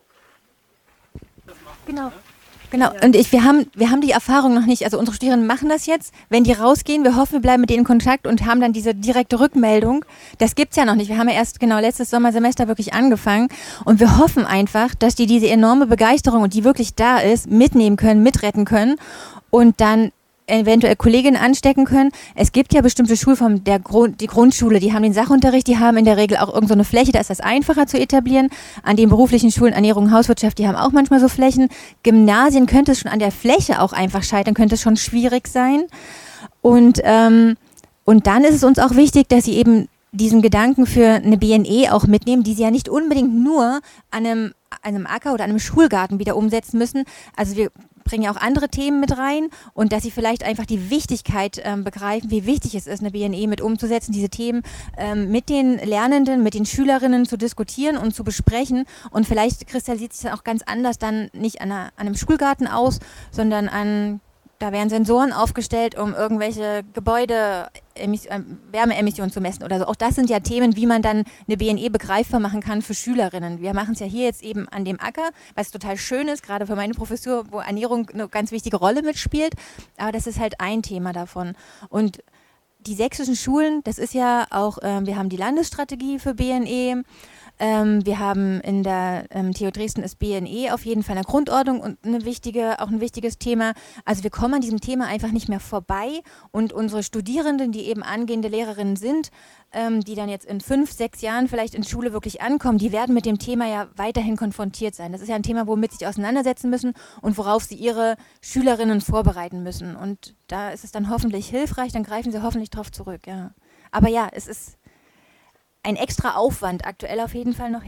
Genau. Und wir haben die Erfahrung noch nicht, also unsere Studierenden machen das jetzt, wenn die rausgehen, wir hoffen, wir bleiben mit denen in Kontakt und haben dann diese direkte Rückmeldung. Das gibt's ja noch nicht. Wir haben ja erst letztes Sommersemester wirklich angefangen und wir hoffen einfach, dass die diese enorme Begeisterung, und die wirklich da ist, mitnehmen können, mitretten können und dann eventuell Kolleginnen anstecken können. Es gibt ja bestimmte Schulformen, die Grundschule, die haben den Sachunterricht, die haben in der Regel auch irgend so eine Fläche, da ist das einfacher zu etablieren. An den beruflichen Schulen, Ernährung, Hauswirtschaft, die haben auch manchmal so Flächen. Gymnasien könnte es schon an der Fläche auch einfach scheitern, könnte es schon schwierig sein. Und dann ist es uns auch wichtig, dass sie eben diesen Gedanken für eine BNE auch mitnehmen, die sie ja nicht unbedingt nur an einem Acker oder an einem Schulgarten wieder umsetzen müssen. Also wir bringen ja auch andere Themen mit rein und dass sie vielleicht einfach die Wichtigkeit begreifen, wie wichtig es ist, eine BNE mit umzusetzen, diese Themen mit den Lernenden, mit den Schülerinnen zu diskutieren und zu besprechen und vielleicht kristallisiert sich dann auch ganz anders dann nicht an einem Schulgarten aus, sondern da werden Sensoren aufgestellt, um irgendwelche Wärmeemissionen zu messen oder so. Auch das sind ja Themen, wie man dann eine BNE begreifbar machen kann für Schülerinnen. Wir machen es ja hier jetzt eben an dem Acker, was total schön ist, gerade für meine Professur, wo Ernährung eine ganz wichtige Rolle mitspielt. Aber das ist halt ein Thema davon. Und die sächsischen Schulen, das ist ja auch, wir haben die Landesstrategie für BNE. Wir haben in der TU Dresden ist BNE auf jeden Fall eine Grundordnung und auch ein wichtiges Thema. Also wir kommen an diesem Thema einfach nicht mehr vorbei und unsere Studierenden, die eben angehende Lehrerinnen sind, die dann jetzt in 5, 6 Jahren vielleicht in Schule wirklich ankommen, die werden mit dem Thema ja weiterhin konfrontiert sein. Das ist ja ein Thema, womit sie sich auseinandersetzen müssen und worauf sie ihre Schülerinnen vorbereiten müssen. Und da ist es dann hoffentlich hilfreich, dann greifen sie hoffentlich drauf zurück. Ja. Aber ja, es ist ein extra Aufwand, aktuell auf jeden Fall noch, ja.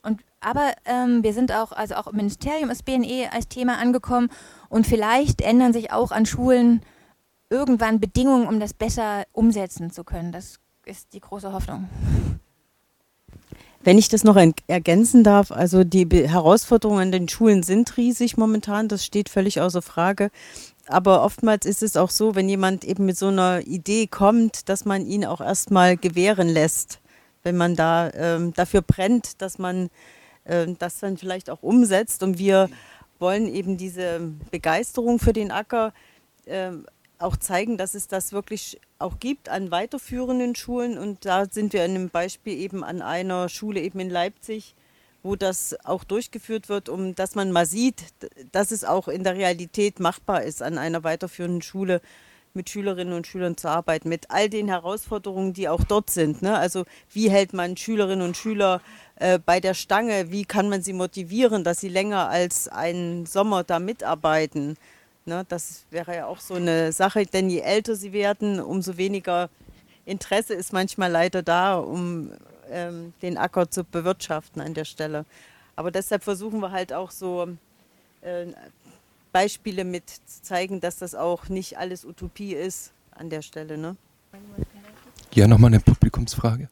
Aber wir sind auch, also auch im Ministerium ist BNE als Thema angekommen und vielleicht ändern sich auch an Schulen irgendwann Bedingungen, um das besser umsetzen zu können. Das ist die große Hoffnung.
Wenn ich das noch ergänzen darf, also die Herausforderungen an den Schulen sind riesig momentan, das steht völlig außer Frage. Aber oftmals ist es auch so, wenn jemand eben mit so einer Idee kommt, dass man ihn auch erstmal gewähren lässt, wenn man da dafür brennt, dass man das dann vielleicht auch umsetzt. Und wir wollen eben diese Begeisterung für den Acker auch zeigen, dass es das wirklich auch gibt an weiterführenden Schulen. Und da sind wir in einem Beispiel eben an einer Schule eben in Leipzig, wo das auch durchgeführt wird, dass man mal sieht, dass es auch in der Realität machbar ist, an einer weiterführenden Schule mit Schülerinnen und Schülern zu arbeiten, mit all den Herausforderungen, die auch dort sind. Ne? Also wie hält man Schülerinnen und Schüler bei der Stange, wie kann man sie motivieren, dass sie länger als einen Sommer da mitarbeiten. Ne? Das wäre ja auch so eine Sache, denn je älter sie werden, umso weniger Interesse ist manchmal leider da, um den Acker zu bewirtschaften an der Stelle. Aber deshalb versuchen wir halt auch so Beispiele mit zu zeigen, dass das auch nicht alles Utopie ist an der Stelle. Ne?
Ja, nochmal eine Publikumsfrage.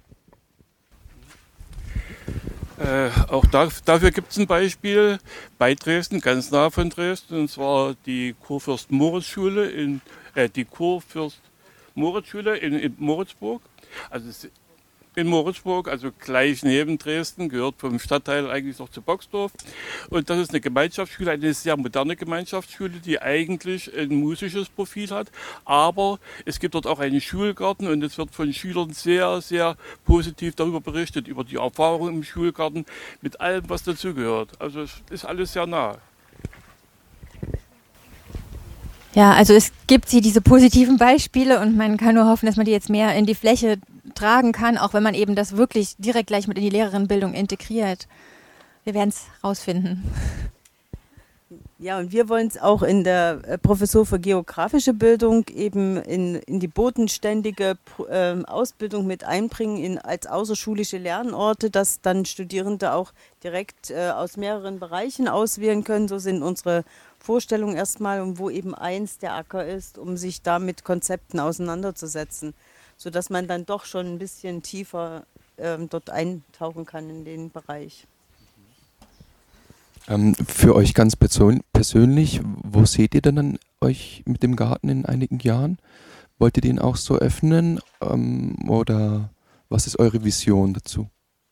Auch dafür gibt es ein Beispiel bei Dresden, ganz nah von Dresden, und zwar die Kurfürst-Moritz-Schule in Moritzburg. Also in Moritzburg, also gleich neben Dresden, gehört vom Stadtteil eigentlich noch zu Boxdorf. Und das ist eine Gemeinschaftsschule, eine sehr moderne Gemeinschaftsschule, die eigentlich ein musisches Profil hat. Aber es gibt dort auch einen Schulgarten und es wird von Schülern sehr, sehr positiv darüber berichtet, über die Erfahrung im Schulgarten, mit allem, was dazugehört. Also es ist alles sehr nah.
Ja, also es gibt hier diese positiven Beispiele und man kann nur hoffen, dass man die jetzt mehr in die Fläche tragen kann, auch wenn man eben das wirklich direkt gleich mit in die Lehrerinnenbildung integriert. Wir werden es rausfinden.
Ja, und wir wollen es auch in der Professur für geografische Bildung eben in die bodenständige Ausbildung mit einbringen als außerschulische Lernorte, dass dann Studierende auch direkt aus mehreren Bereichen auswählen können. So sind unsere Vorstellungen erstmal, und wo eben eins der Acker ist, um sich da mit Konzepten auseinanderzusetzen, sodass man dann doch schon ein bisschen tiefer dort eintauchen kann in den Bereich.
Für euch ganz persönlich, wo seht ihr denn dann euch mit dem Garten in einigen Jahren? Wollt ihr den auch so öffnen oder was ist eure Vision dazu?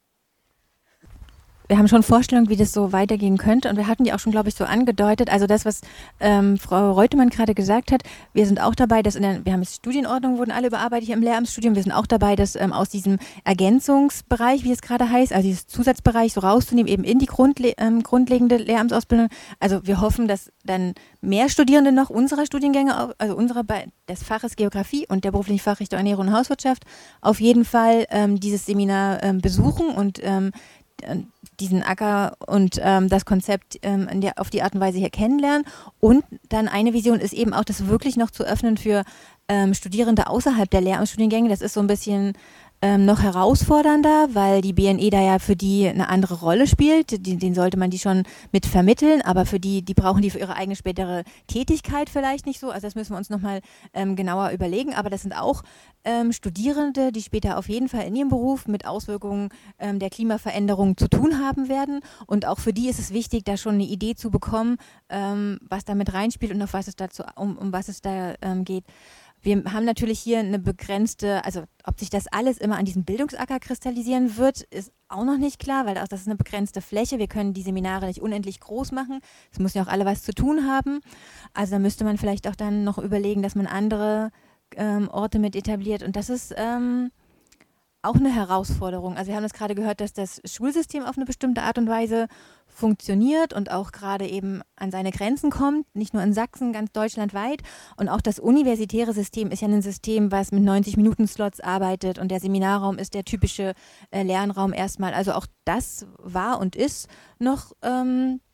Wir haben schon Vorstellungen, wie das so weitergehen könnte und wir hatten die auch schon, glaube ich, so angedeutet. Also das, was Frau Reutemann gerade gesagt hat, wir sind auch dabei, wir haben jetzt Studienordnungen, wurden alle überarbeitet hier im Lehramtsstudium. Wir sind auch dabei, das aus diesem Ergänzungsbereich, wie es gerade heißt, also dieses Zusatzbereich so rauszunehmen, eben in die grundlegende Lehramtsausbildung. Also wir hoffen, dass dann mehr Studierende noch unserer Studiengänge, also des Faches Geografie und der beruflichen Fachrichtung Ernährung und Hauswirtschaft auf jeden Fall dieses Seminar besuchen und diesen Acker und das Konzept auf die Art und Weise hier kennenlernen. Und dann eine Vision ist eben auch, das wirklich noch zu öffnen für Studierende außerhalb der Lehramtsstudiengänge. Das ist so ein bisschen noch herausfordernder, weil die BNE da ja für die eine andere Rolle spielt. Den sollte man die schon mit vermitteln, aber für die brauchen die für ihre eigene spätere Tätigkeit vielleicht nicht so. Also das müssen wir uns nochmal genauer überlegen. Aber das sind auch Studierende, die später auf jeden Fall in ihrem Beruf mit Auswirkungen der Klimaveränderung zu tun haben werden. Und auch für die ist es wichtig, da schon eine Idee zu bekommen, was da mit reinspielt und auf was es dazu, um was es da geht. Wir haben natürlich hier eine begrenzte, also ob sich das alles immer an diesem Bildungsacker kristallisieren wird, ist auch noch nicht klar, weil das ist eine begrenzte Fläche. Wir können die Seminare nicht unendlich groß machen. Es müssen ja auch alle was zu tun haben. Also da müsste man vielleicht auch dann noch überlegen, dass man andere Orte mit etabliert. Und das ist auch eine Herausforderung. Also wir haben das gerade gehört, dass das Schulsystem auf eine bestimmte Art und Weise funktioniert und auch gerade eben an seine Grenzen kommt, nicht nur in Sachsen, ganz deutschlandweit. Und auch das universitäre System ist ja ein System, was mit 90-Minuten-Slots arbeitet und der Seminarraum ist der typische Lernraum erstmal. Also auch das war und ist noch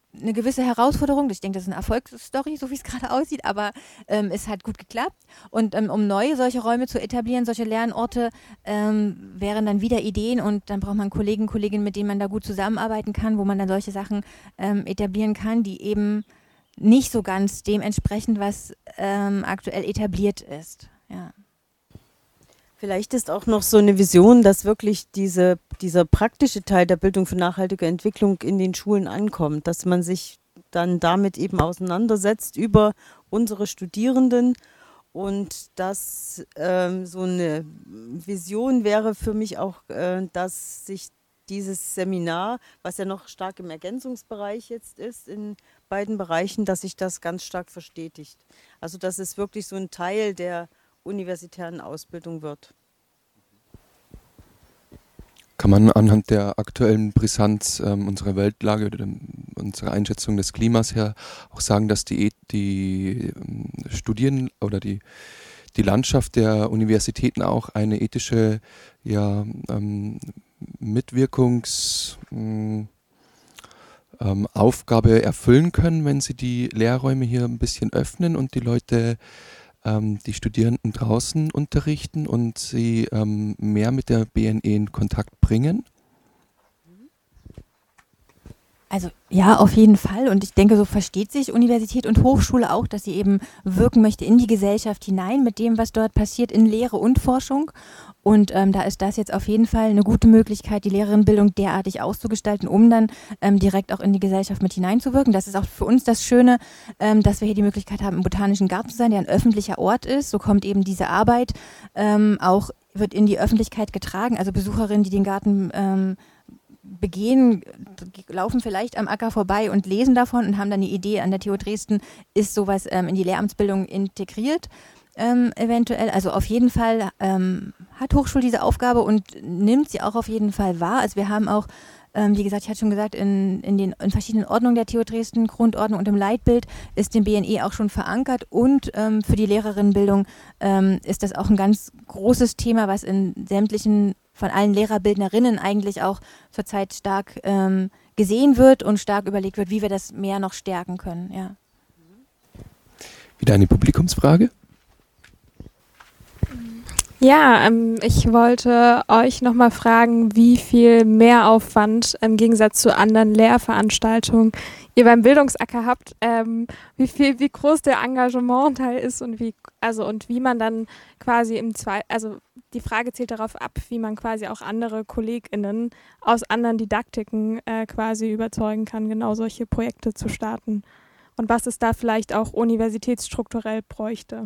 eine gewisse Herausforderung. Ich denke, das ist eine Erfolgsstory, so wie es gerade aussieht, aber es hat gut geklappt. Und um neue solche Räume zu etablieren, solche Lernorte, wären dann wieder Ideen und dann braucht man Kolleginnen, mit denen man da gut zusammenarbeiten kann, wo man dann solche Sachen etablieren kann, die eben nicht so ganz dem entsprechen, was aktuell etabliert ist. Ja.
Vielleicht ist auch noch so eine Vision, dass wirklich dieser praktische Teil der Bildung für nachhaltige Entwicklung in den Schulen ankommt, dass man sich dann damit eben auseinandersetzt über unsere Studierenden und dass so eine Vision wäre für mich auch, dass sich dieses Seminar, was ja noch stark im Ergänzungsbereich jetzt ist, in beiden Bereichen, dass sich das ganz stark verstetigt. Also dass es wirklich so ein Teil der universitären Ausbildung wird.
Kann man anhand der aktuellen Brisanz unserer Weltlage oder unserer Einschätzung des Klimas her auch sagen, dass die Studien oder die Landschaft der Universitäten auch eine ethische Mitwirkungsaufgabe erfüllen können, wenn sie die Lehrräume hier ein bisschen öffnen und die Leute, die Studierenden draußen unterrichten und sie mehr mit der BNE in Kontakt bringen?
Also ja, auf jeden Fall. Und ich denke, so versteht sich Universität und Hochschule auch, dass sie eben wirken möchte in die Gesellschaft hinein mit dem, was dort passiert in Lehre und Forschung. Und da ist das jetzt auf jeden Fall eine gute Möglichkeit, die Lehrerinnenbildung derartig auszugestalten, um dann direkt auch in die Gesellschaft mit hineinzuwirken. Das ist auch für uns das Schöne, dass wir hier die Möglichkeit haben, im Botanischen Garten zu sein, der ein öffentlicher Ort ist. So kommt eben diese Arbeit auch, wird in die Öffentlichkeit getragen. Also Besucherinnen, die den Garten begehen, laufen vielleicht am Acker vorbei und lesen davon und haben dann die Idee, an der TU Dresden ist sowas in die Lehramtsbildung integriert, eventuell. Also auf jeden Fall hat Hochschule diese Aufgabe und nimmt sie auch auf jeden Fall wahr. Also wir haben auch, wie gesagt, ich hatte schon gesagt, in verschiedenen Ordnungen der TU Dresden, Grundordnung und im Leitbild ist dem BNE auch schon verankert und für die Lehrerinnenbildung ist das auch ein ganz großes Thema, was in sämtlichen von allen Lehrerbildnerinnen eigentlich auch zurzeit stark gesehen wird und stark überlegt wird, wie wir das mehr noch stärken können. Ja.
Wieder eine Publikumsfrage?
Ja, ich wollte euch nochmal fragen, wie viel Mehraufwand im Gegensatz zu anderen Lehrveranstaltungen ihr beim Bildungsacker habt, wie groß der Engagementteil ist und wie man dann quasi die Frage zielt darauf ab, wie man quasi auch andere KollegInnen aus anderen Didaktiken quasi überzeugen kann, genau solche Projekte zu starten. Und was es da vielleicht auch universitätsstrukturell bräuchte.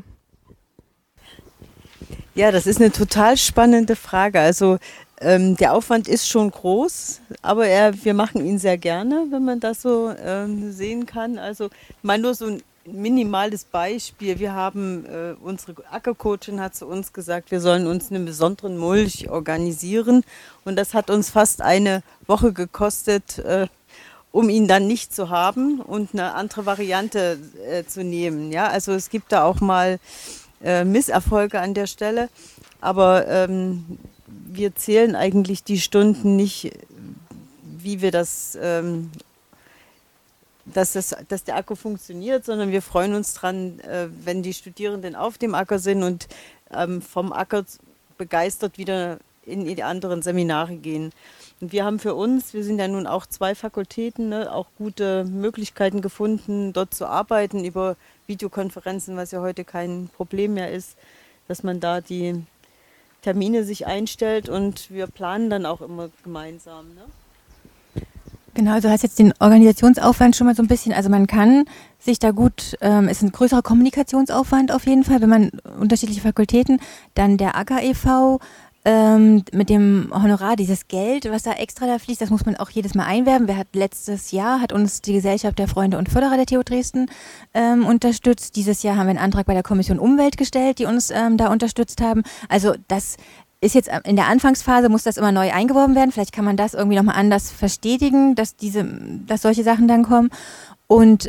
Ja, das ist eine total spannende Frage. Also der Aufwand ist schon groß, aber wir machen ihn sehr gerne, wenn man das so sehen kann. Also mal nur so ein minimales Beispiel. Wir haben, unsere Ackercoachin hat zu uns gesagt, wir sollen uns einen besonderen Mulch organisieren. Und das hat uns fast eine Woche gekostet, um ihn dann nicht zu haben und eine andere Variante zu nehmen. Ja, also es gibt da auch mal Misserfolge an der Stelle, aber wir zählen eigentlich die Stunden nicht, wie wir das, dass der Acker funktioniert, sondern wir freuen uns dran, wenn die Studierenden auf dem Acker sind und vom Acker begeistert wieder in die anderen Seminare gehen. Und wir haben für uns, wir sind ja nun auch 2 Fakultäten, ne, auch gute Möglichkeiten gefunden, dort zu arbeiten über Videokonferenzen, was ja heute kein Problem mehr ist, dass man da die Termine sich einstellt und wir planen dann auch immer gemeinsam. Ne?
Genau, du hast jetzt den Organisationsaufwand schon mal so ein bisschen, also man kann sich da gut, ist ein größerer Kommunikationsaufwand auf jeden Fall, wenn man unterschiedliche Fakultäten, dann der Acker e.V., mit dem Honorar, dieses Geld, was da extra da fließt, das muss man auch jedes Mal einwerben. Letztes Jahr hat uns die Gesellschaft der Freunde und Förderer der TU Dresden unterstützt. Dieses Jahr haben wir einen Antrag bei der Kommission Umwelt gestellt, die uns da unterstützt haben. Also das ist jetzt in der Anfangsphase, muss das immer neu eingeworben werden. Vielleicht kann man das irgendwie nochmal anders verstetigen, dass solche Sachen dann kommen. Und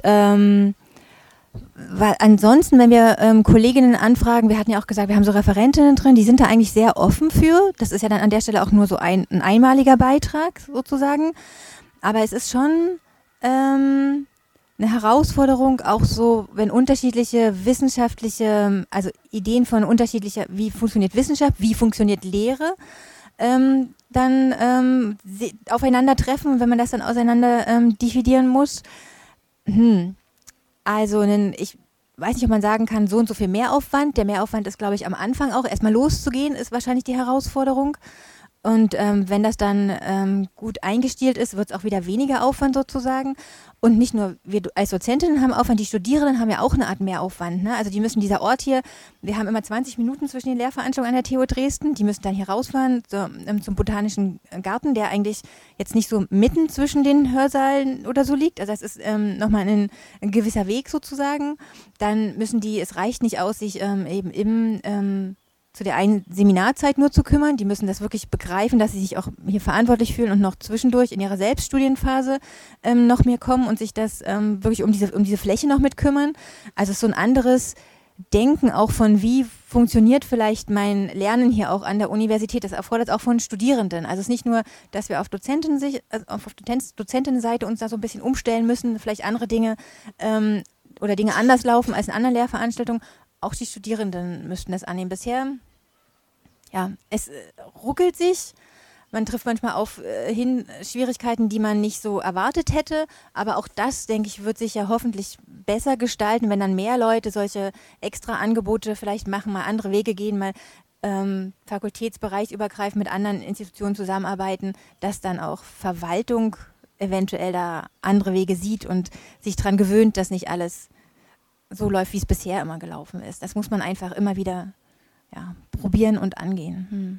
weil ansonsten, wenn wir Kolleginnen anfragen, wir hatten ja auch gesagt, wir haben so Referentinnen drin, die sind da eigentlich sehr offen für. Das ist ja dann an der Stelle auch nur so ein einmaliger Beitrag sozusagen. Aber es ist schon eine Herausforderung, auch so, wenn unterschiedliche wissenschaftliche, also Ideen von unterschiedlicher, wie funktioniert Wissenschaft, wie funktioniert Lehre, dann aufeinandertreffen, wenn man das dann auseinander dividieren muss. Also ich weiß nicht, ob man sagen kann, so und so viel Mehraufwand. Der Mehraufwand ist, glaube ich, am Anfang auch. Erstmal loszugehen, ist wahrscheinlich die Herausforderung. Und wenn das dann gut eingestielt ist, wird es auch wieder weniger Aufwand sozusagen. Und nicht nur wir als Dozentinnen haben Aufwand, die Studierenden haben ja auch eine Art Mehraufwand. Ne? Also die müssen dieser Ort hier, wir haben immer 20 Minuten zwischen den Lehrveranstaltungen an der TU Dresden, die müssen dann hier rausfahren zum Botanischen Garten, der eigentlich jetzt nicht so mitten zwischen den Hörsaalen oder so liegt. Also das ist nochmal ein gewisser Weg sozusagen. Dann müssen die, es reicht nicht aus, sich eben zu der einen Seminarzeit nur zu kümmern. Die müssen das wirklich begreifen, dass sie sich auch hier verantwortlich fühlen und noch zwischendurch in ihrer Selbststudienphase noch mehr kommen und sich das wirklich um diese Fläche noch mit kümmern. Also es ist so ein anderes Denken auch von, wie funktioniert vielleicht mein Lernen hier auch an der Universität. Das erfordert auch von Studierenden. Also es ist nicht nur, dass wir auf Dozentinnenseite uns da so ein bisschen umstellen müssen, vielleicht andere Dinge oder Dinge anders laufen als in anderen Lehrveranstaltungen. Auch die Studierenden müssten das annehmen. Bisher, ja, es ruckelt sich. Man trifft manchmal auf Schwierigkeiten, die man nicht so erwartet hätte. Aber auch das, denke ich, wird sich ja hoffentlich besser gestalten, wenn dann mehr Leute solche extra Angebote vielleicht machen, mal andere Wege gehen, mal fakultätsbereichsübergreifend mit anderen Institutionen zusammenarbeiten, dass dann auch Verwaltung eventuell da andere Wege sieht und sich daran gewöhnt, dass nicht alles so läuft, wie es bisher immer gelaufen ist. Das muss man einfach immer wieder probieren und angehen.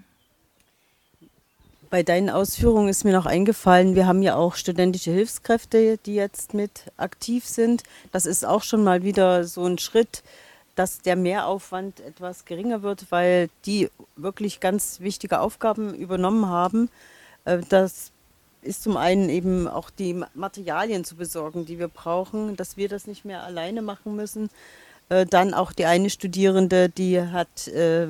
Bei deinen Ausführungen ist mir noch eingefallen, wir haben ja auch studentische Hilfskräfte, die jetzt mit aktiv sind. Das ist auch schon mal wieder so ein Schritt, dass der Mehraufwand etwas geringer wird, weil die wirklich ganz wichtige Aufgaben übernommen haben. Das ist zum einen eben auch die Materialien zu besorgen, die wir brauchen, dass wir das nicht mehr alleine machen müssen. Dann auch die eine Studierende, die hat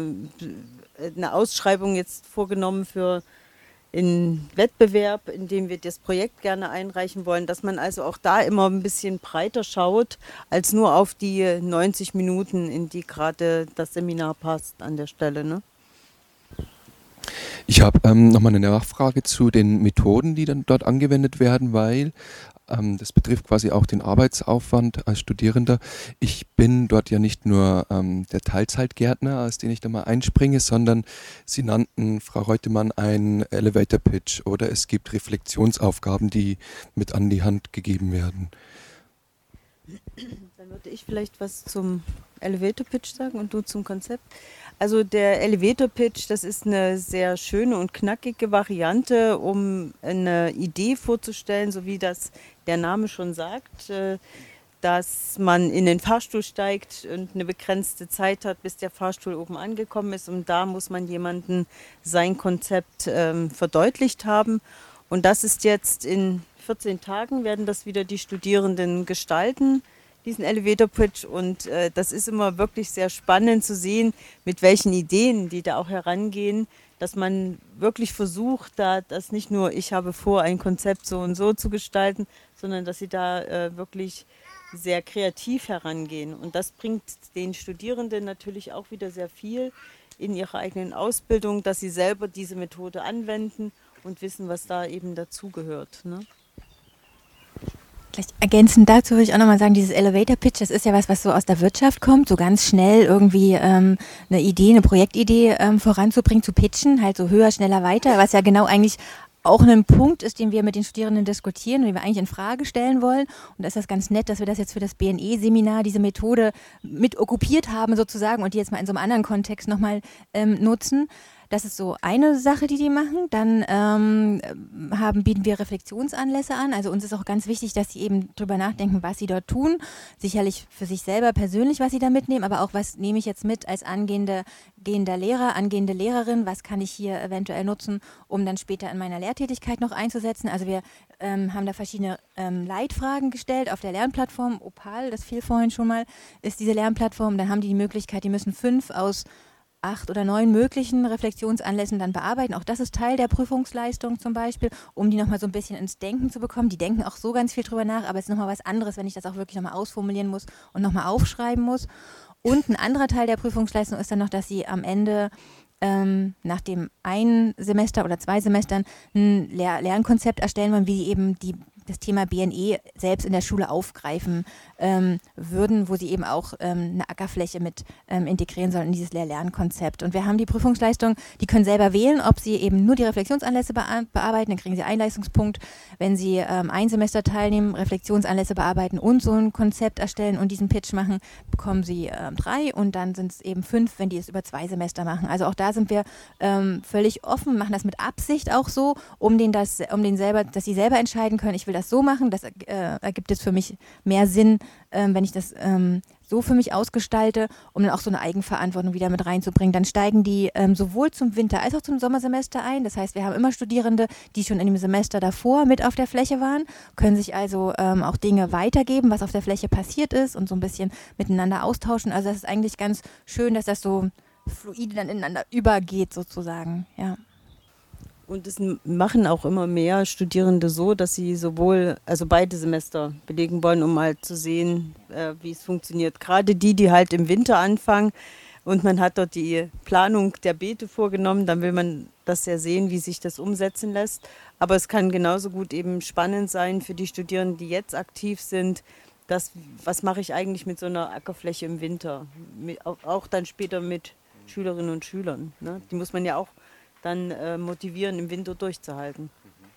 eine Ausschreibung jetzt vorgenommen für einen Wettbewerb, in dem wir das Projekt gerne einreichen wollen, dass man also auch da immer ein bisschen breiter schaut, als nur auf die 90 Minuten, in die gerade das Seminar passt an der Stelle, ne?
Ich habe nochmal eine Nachfrage zu den Methoden, die dann dort angewendet werden, weil das betrifft quasi auch den Arbeitsaufwand als Studierender. Ich bin dort ja nicht nur der Teilzeitgärtner, als den ich da mal einspringe, sondern Sie nannten, Frau Reutemann, einen Elevator Pitch oder es gibt Reflexionsaufgaben, die mit an die Hand gegeben werden.
Dann würde ich vielleicht was zum Elevator Pitch sagen und du zum Konzept. Also der Elevator Pitch, das ist eine sehr schöne und knackige Variante, um eine Idee vorzustellen, so wie das der Name schon sagt, dass man in den Fahrstuhl steigt und eine begrenzte Zeit hat, bis der Fahrstuhl oben angekommen ist. Und da muss man jemandem sein Konzept verdeutlicht haben. Und das ist jetzt in 14 Tagen, werden das wieder die Studierenden gestalten, diesen Elevator Pitch, und das ist immer wirklich sehr spannend zu sehen, mit welchen Ideen die da auch herangehen, dass man wirklich versucht, da das nicht nur ich habe vor, ein Konzept so und so zu gestalten, sondern dass sie da wirklich sehr kreativ herangehen, und das bringt den Studierenden natürlich auch wieder sehr viel in ihrer eigenen Ausbildung, dass sie selber diese Methode anwenden und wissen, was da eben dazugehört, ne?
Vielleicht ergänzend dazu würde ich auch nochmal sagen, dieses Elevator Pitch, das ist ja was so aus der Wirtschaft kommt, so ganz schnell irgendwie eine Idee, eine Projektidee voranzubringen, zu pitchen, halt so höher, schneller, weiter, was ja genau eigentlich auch ein Punkt ist, den wir mit den Studierenden diskutieren und den wir eigentlich in Frage stellen wollen. Und da ist das ganz nett, dass wir das jetzt für das BNE-Seminar, diese Methode mit okkupiert haben sozusagen und die jetzt mal in so einem anderen Kontext nochmal nutzen. Das ist so eine Sache, die machen. Dann bieten wir Reflexionsanlässe an. Also uns ist auch ganz wichtig, dass sie eben drüber nachdenken, was sie dort tun. Sicherlich für sich selber persönlich, was sie da mitnehmen, aber auch, was nehme ich jetzt mit als angehender Lehrer, angehende Lehrerin, was kann ich hier eventuell nutzen, um dann später in meiner Lehrtätigkeit noch einzusetzen. Also wir haben da verschiedene Leitfragen gestellt auf der Lernplattform. Opal, das fiel vorhin schon mal, ist diese Lernplattform. Dann haben die Möglichkeit, die müssen 5 aus 8 oder 9 möglichen Reflexionsanlässen dann bearbeiten. Auch das ist Teil der Prüfungsleistung zum Beispiel, um die nochmal so ein bisschen ins Denken zu bekommen. Die denken auch so ganz viel drüber nach, aber es ist nochmal was anderes, wenn ich das auch wirklich nochmal ausformulieren muss und nochmal aufschreiben muss. Und ein anderer Teil der Prüfungsleistung ist dann noch, dass sie am Ende nach dem ein Semester oder 2 Semestern ein Lernkonzept erstellen wollen, wie eben das Thema BNE selbst in der Schule aufgreifen würden, wo sie eben auch eine Ackerfläche mit integrieren sollen in dieses Lehr-Lernkonzept. Und wir haben die Prüfungsleistung, die können selber wählen, ob sie eben nur die Reflexionsanlässe bearbeiten, dann kriegen sie einen Leistungspunkt. Wenn sie ein Semester teilnehmen, Reflexionsanlässe bearbeiten und so ein Konzept erstellen und diesen Pitch machen, bekommen sie 3 und dann sind es eben 5, wenn die es über 2 Semester machen. Also auch da sind wir völlig offen, machen das mit Absicht auch so, dass sie selber entscheiden können, ich will das so machen, das ergibt es für mich mehr Sinn, wenn ich das so für mich ausgestalte, um dann auch so eine Eigenverantwortung wieder mit reinzubringen. Dann steigen die sowohl zum Winter- als auch zum Sommersemester ein. Das heißt, wir haben immer Studierende, die schon in dem Semester davor mit auf der Fläche waren, können sich also auch Dinge weitergeben, was auf der Fläche passiert ist und so ein bisschen miteinander austauschen. Also das ist eigentlich ganz schön, dass das so fluide dann ineinander übergeht sozusagen, ja.
Und es machen auch immer mehr Studierende so, dass sie also beide Semester belegen wollen, um halt zu sehen, wie es funktioniert. Gerade die halt im Winter anfangen und man hat dort die Planung der Beete vorgenommen, dann will man das ja sehen, wie sich das umsetzen lässt. Aber es kann genauso gut eben spannend sein für die Studierenden, die jetzt aktiv sind, was mache ich eigentlich mit so einer Ackerfläche im Winter? Auch dann später mit Schülerinnen und Schülern. Ne? Die muss man ja auch dann motivieren, im Winter durchzuhalten.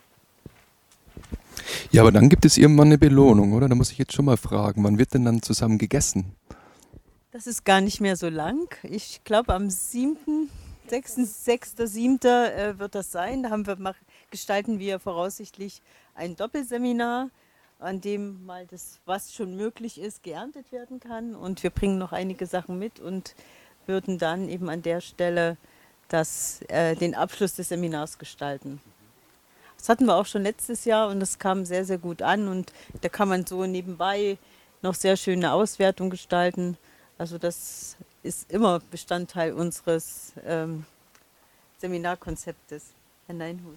Ja, aber dann gibt es irgendwann eine Belohnung, oder? Da muss ich jetzt schon mal fragen, wann wird denn dann zusammen gegessen?
Das ist gar nicht mehr so lang. Ich glaube, am 7., 6., 7. wird das sein. Da gestalten wir voraussichtlich ein Doppelseminar, an dem mal das, was schon möglich ist, geerntet werden kann. Und wir bringen noch einige Sachen mit und würden dann eben an der Stelle den Abschluss des Seminars gestalten. Das hatten wir auch schon letztes Jahr und das kam sehr, sehr gut an und da kann man so nebenbei noch sehr schöne Auswertung gestalten. Also das ist immer Bestandteil unseres Seminarkonzeptes. Herr Neinhus.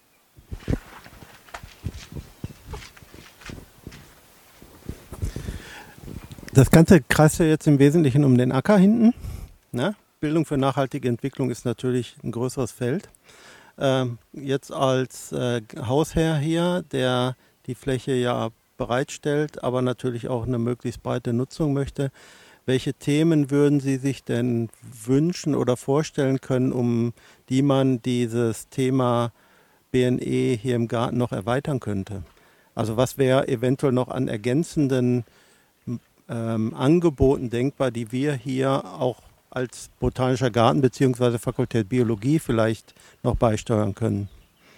Das Ganze kreist ja jetzt im Wesentlichen um den Acker hinten, ne? Bildung für nachhaltige Entwicklung ist natürlich ein größeres Feld. Jetzt als Hausherr hier, der die Fläche ja bereitstellt, aber natürlich auch eine möglichst breite Nutzung möchte, welche Themen würden Sie sich denn wünschen oder vorstellen können, um die man dieses Thema BNE hier im Garten noch erweitern könnte? Also was wäre eventuell noch an ergänzenden Angeboten denkbar, die wir hier auch als Botanischer Garten bzw. Fakultät Biologie vielleicht noch beisteuern können?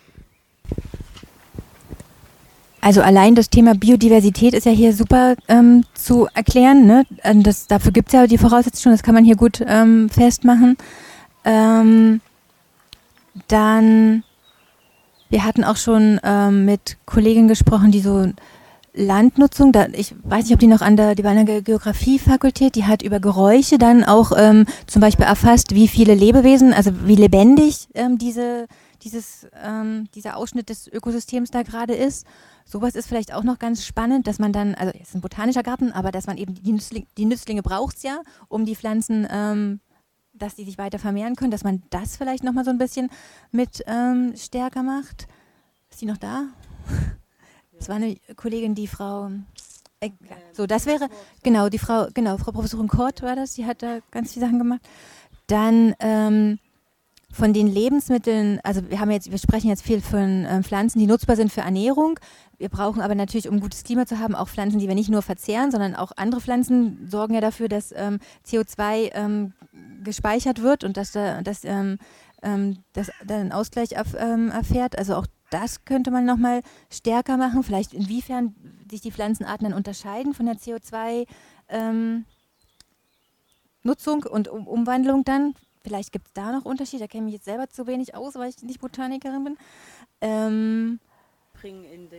Also allein das Thema Biodiversität ist ja hier super zu erklären. Ne? Dafür gibt es ja die Voraussetzungen schon, das kann man hier gut festmachen. Dann, wir hatten auch schon mit Kolleginnen gesprochen, die so Landnutzung, ich weiß nicht, ob die war an der Geografiefakultät, die hat über Geräusche dann auch zum Beispiel erfasst, wie viele Lebewesen, also wie lebendig dieser Ausschnitt des Ökosystems da gerade ist. Sowas ist vielleicht auch noch ganz spannend, dass man dann, also es ist ein botanischer Garten, aber dass man eben die Nützlinge braucht es ja, um die Pflanzen, dass die sich weiter vermehren können, dass man das vielleicht nochmal so ein bisschen mit stärker macht. Ist die noch da? Das war eine Kollegin, die Frau, das wäre, Frau Professorin Kort war das, die hat da ganz viele Sachen gemacht. Dann von den Lebensmitteln, also wir sprechen jetzt viel von Pflanzen, die nutzbar sind für Ernährung. Wir brauchen aber natürlich, um gutes Klima zu haben, auch Pflanzen, die wir nicht nur verzehren, sondern auch andere Pflanzen sorgen ja dafür, dass CO2 gespeichert wird und dass dann einen Ausgleich erfährt. Also auch das könnte man nochmal stärker machen. Vielleicht inwiefern sich die Pflanzenarten dann unterscheiden von der CO2-Nutzung und Umwandlung dann. Vielleicht gibt es da noch Unterschiede. Da kenne ich mich jetzt selber zu wenig aus, weil ich nicht Botanikerin bin.
einbringen in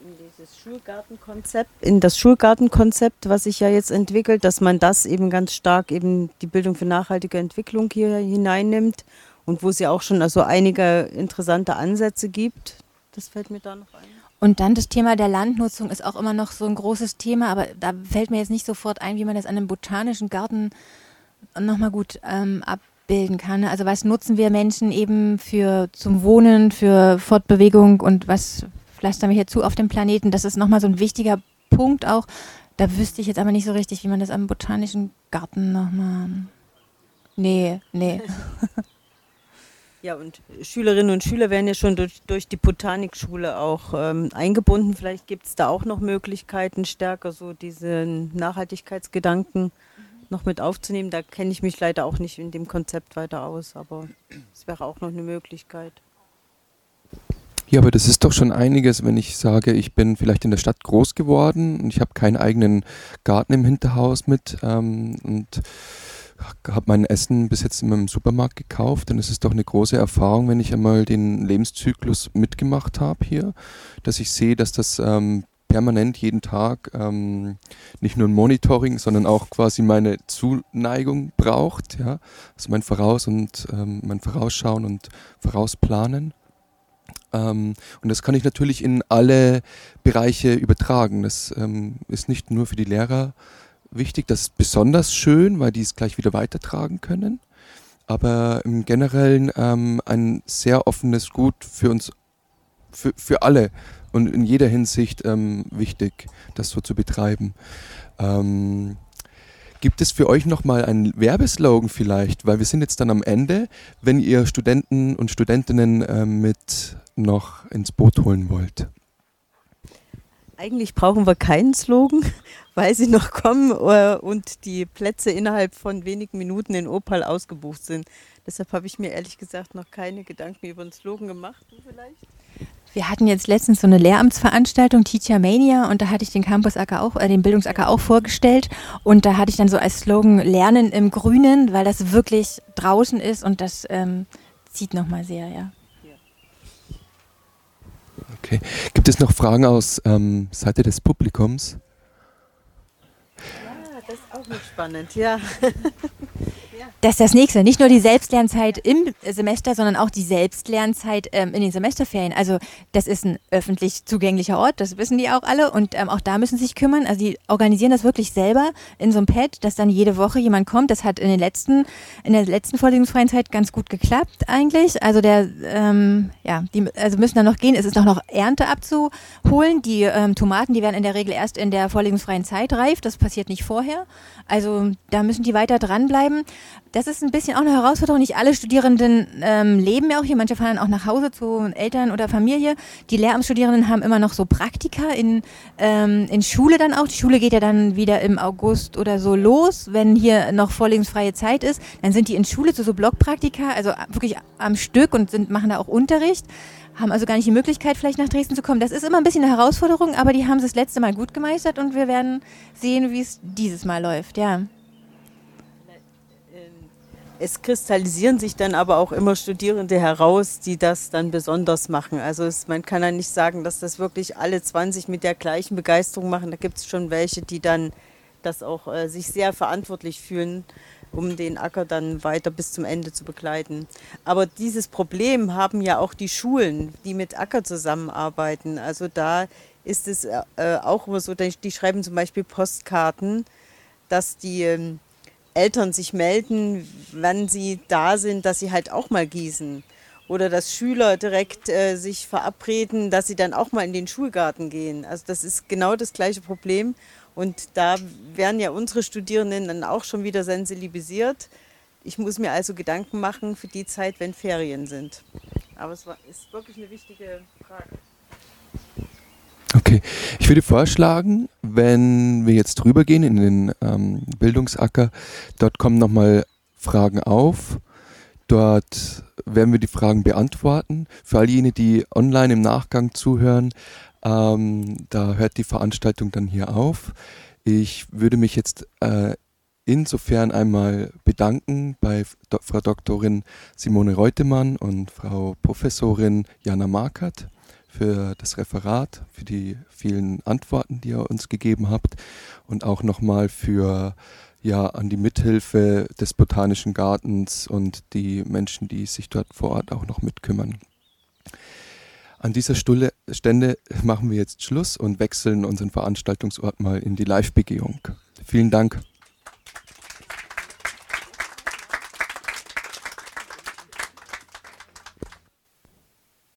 das Schulgartenkonzept, was sich ja jetzt entwickelt, dass man das eben ganz stark eben die Bildung für nachhaltige Entwicklung hier hineinnimmt und wo es ja auch schon also einige interessante Ansätze gibt. Das fällt mir da noch ein.
Und dann das Thema der Landnutzung ist auch immer noch so ein großes Thema, aber da fällt mir jetzt nicht sofort ein, wie man das an einem botanischen Garten nochmal gut abbilden kann. Also was nutzen wir Menschen eben zum Wohnen, für Fortbewegung und was pflastern wir hier zu auf dem Planeten? Das ist nochmal so ein wichtiger Punkt auch. Da wüsste ich jetzt aber nicht so richtig, wie man das am botanischen Garten nochmal... Nee.
Ja, und Schülerinnen und Schüler werden ja schon durch die Botanikschule auch eingebunden. Vielleicht gibt es da auch noch Möglichkeiten, stärker so diesen Nachhaltigkeitsgedanken noch mit aufzunehmen. Da kenne ich mich leider auch nicht in dem Konzept weiter aus, aber es wäre auch noch eine Möglichkeit.
Ja, aber das ist doch schon einiges, wenn ich sage, ich bin vielleicht in der Stadt groß geworden und ich habe keinen eigenen Garten im Hinterhaus mit und habe mein Essen bis jetzt in meinem Supermarkt gekauft. Dann ist es doch eine große Erfahrung, wenn ich einmal den Lebenszyklus mitgemacht habe hier, dass ich sehe, dass das permanent jeden Tag nicht nur ein Monitoring, sondern auch quasi meine Zuneigung braucht. Ja? Also mein Vorausschauen und Vorausplanen. Und das kann ich natürlich in alle Bereiche übertragen. Das ist nicht nur für die Lehrer wichtig, das ist besonders schön, weil die es gleich wieder weitertragen können, aber im Generellen ein sehr offenes Gut für uns, für alle und in jeder Hinsicht wichtig, das so zu betreiben. Gibt es für euch nochmal einen Werbeslogan vielleicht, weil wir sind jetzt dann am Ende, wenn ihr Studenten und Studentinnen mit noch ins Boot holen wollt?
Eigentlich brauchen wir keinen Slogan, weil sie noch kommen und die Plätze innerhalb von wenigen Minuten in Opal ausgebucht sind. Deshalb habe ich mir ehrlich gesagt noch keine Gedanken über einen Slogan gemacht. Du vielleicht?
Wir hatten jetzt letztens so eine Lehramtsveranstaltung, Teacher Mania, und da hatte ich den Campus-Acker auch, den Bildungsacker auch vorgestellt. Und da hatte ich dann so als Slogan Lernen im Grünen, weil das wirklich draußen ist und das zieht nochmal sehr, ja.
Okay. Gibt es noch Fragen aus Seite des Publikums?
Ja, das ist auch noch spannend, ja.
Das ist das Nächste. Nicht nur die Selbstlernzeit im Semester, sondern auch die Selbstlernzeit in den Semesterferien. Also das ist ein öffentlich zugänglicher Ort, das wissen die auch alle und auch da müssen sie sich kümmern. Also die organisieren das wirklich selber in so einem Pad, dass dann jede Woche jemand kommt. Das hat in der letzten vorlesungsfreien Zeit ganz gut geklappt eigentlich. Also die müssen dann noch gehen. Es ist auch noch Ernte abzuholen. Die Tomaten, die werden in der Regel erst in der vorlesungsfreien Zeit reif. Das passiert nicht vorher. Also da müssen die weiter dranbleiben. Das ist ein bisschen auch eine Herausforderung. Nicht alle Studierenden leben ja auch hier. Manche fahren dann auch nach Hause zu Eltern oder Familie. Die Lehramtsstudierenden haben immer noch so Praktika in Schule dann auch. Die Schule geht ja dann wieder im August oder so los, wenn hier noch vorlesungsfreie Zeit ist. Dann sind die in Schule zu so Blockpraktika, also wirklich am Stück und machen da auch Unterricht. Haben also gar nicht die Möglichkeit, vielleicht nach Dresden zu kommen. Das ist immer ein bisschen eine Herausforderung, aber die haben es das letzte Mal gut gemeistert und wir werden sehen, wie es dieses Mal läuft, ja.
Es kristallisieren sich dann aber auch immer Studierende heraus, die das dann besonders machen. Also man kann ja nicht sagen, dass das wirklich alle 20 mit der gleichen Begeisterung machen. Da gibt es schon welche, die dann das auch sich sehr verantwortlich fühlen, um den Acker dann weiter bis zum Ende zu begleiten. Aber dieses Problem haben ja auch die Schulen, die mit Acker zusammenarbeiten. Also da ist es auch immer so, die schreiben zum Beispiel Postkarten, dass die Eltern sich melden, wann sie da sind, dass sie halt auch mal gießen. Oder dass Schüler direkt sich verabreden, dass sie dann auch mal in den Schulgarten gehen. Also das ist genau das gleiche Problem. Und da werden ja unsere Studierenden dann auch schon wieder sensibilisiert. Ich muss mir also Gedanken machen für die Zeit, wenn Ferien sind. Aber es ist wirklich eine wichtige Frage.
Okay, ich würde vorschlagen, wenn wir jetzt rübergehen in den Bildungsacker, dort kommen nochmal Fragen auf. Dort werden wir die Fragen beantworten. Für all jene, die online im Nachgang zuhören, da hört die Veranstaltung dann hier auf. Ich würde mich jetzt insofern einmal bedanken bei Frau Doktorin Simone Reutemann und Frau Professorin Jana Markert für das Referat, für die vielen Antworten, die ihr uns gegeben habt und auch nochmal für an die Mithilfe des Botanischen Gartens und die Menschen, die sich dort vor Ort auch noch mitkümmern. An dieser Stelle machen wir jetzt Schluss und wechseln unseren Veranstaltungsort mal in die Live-Begehung. Vielen Dank.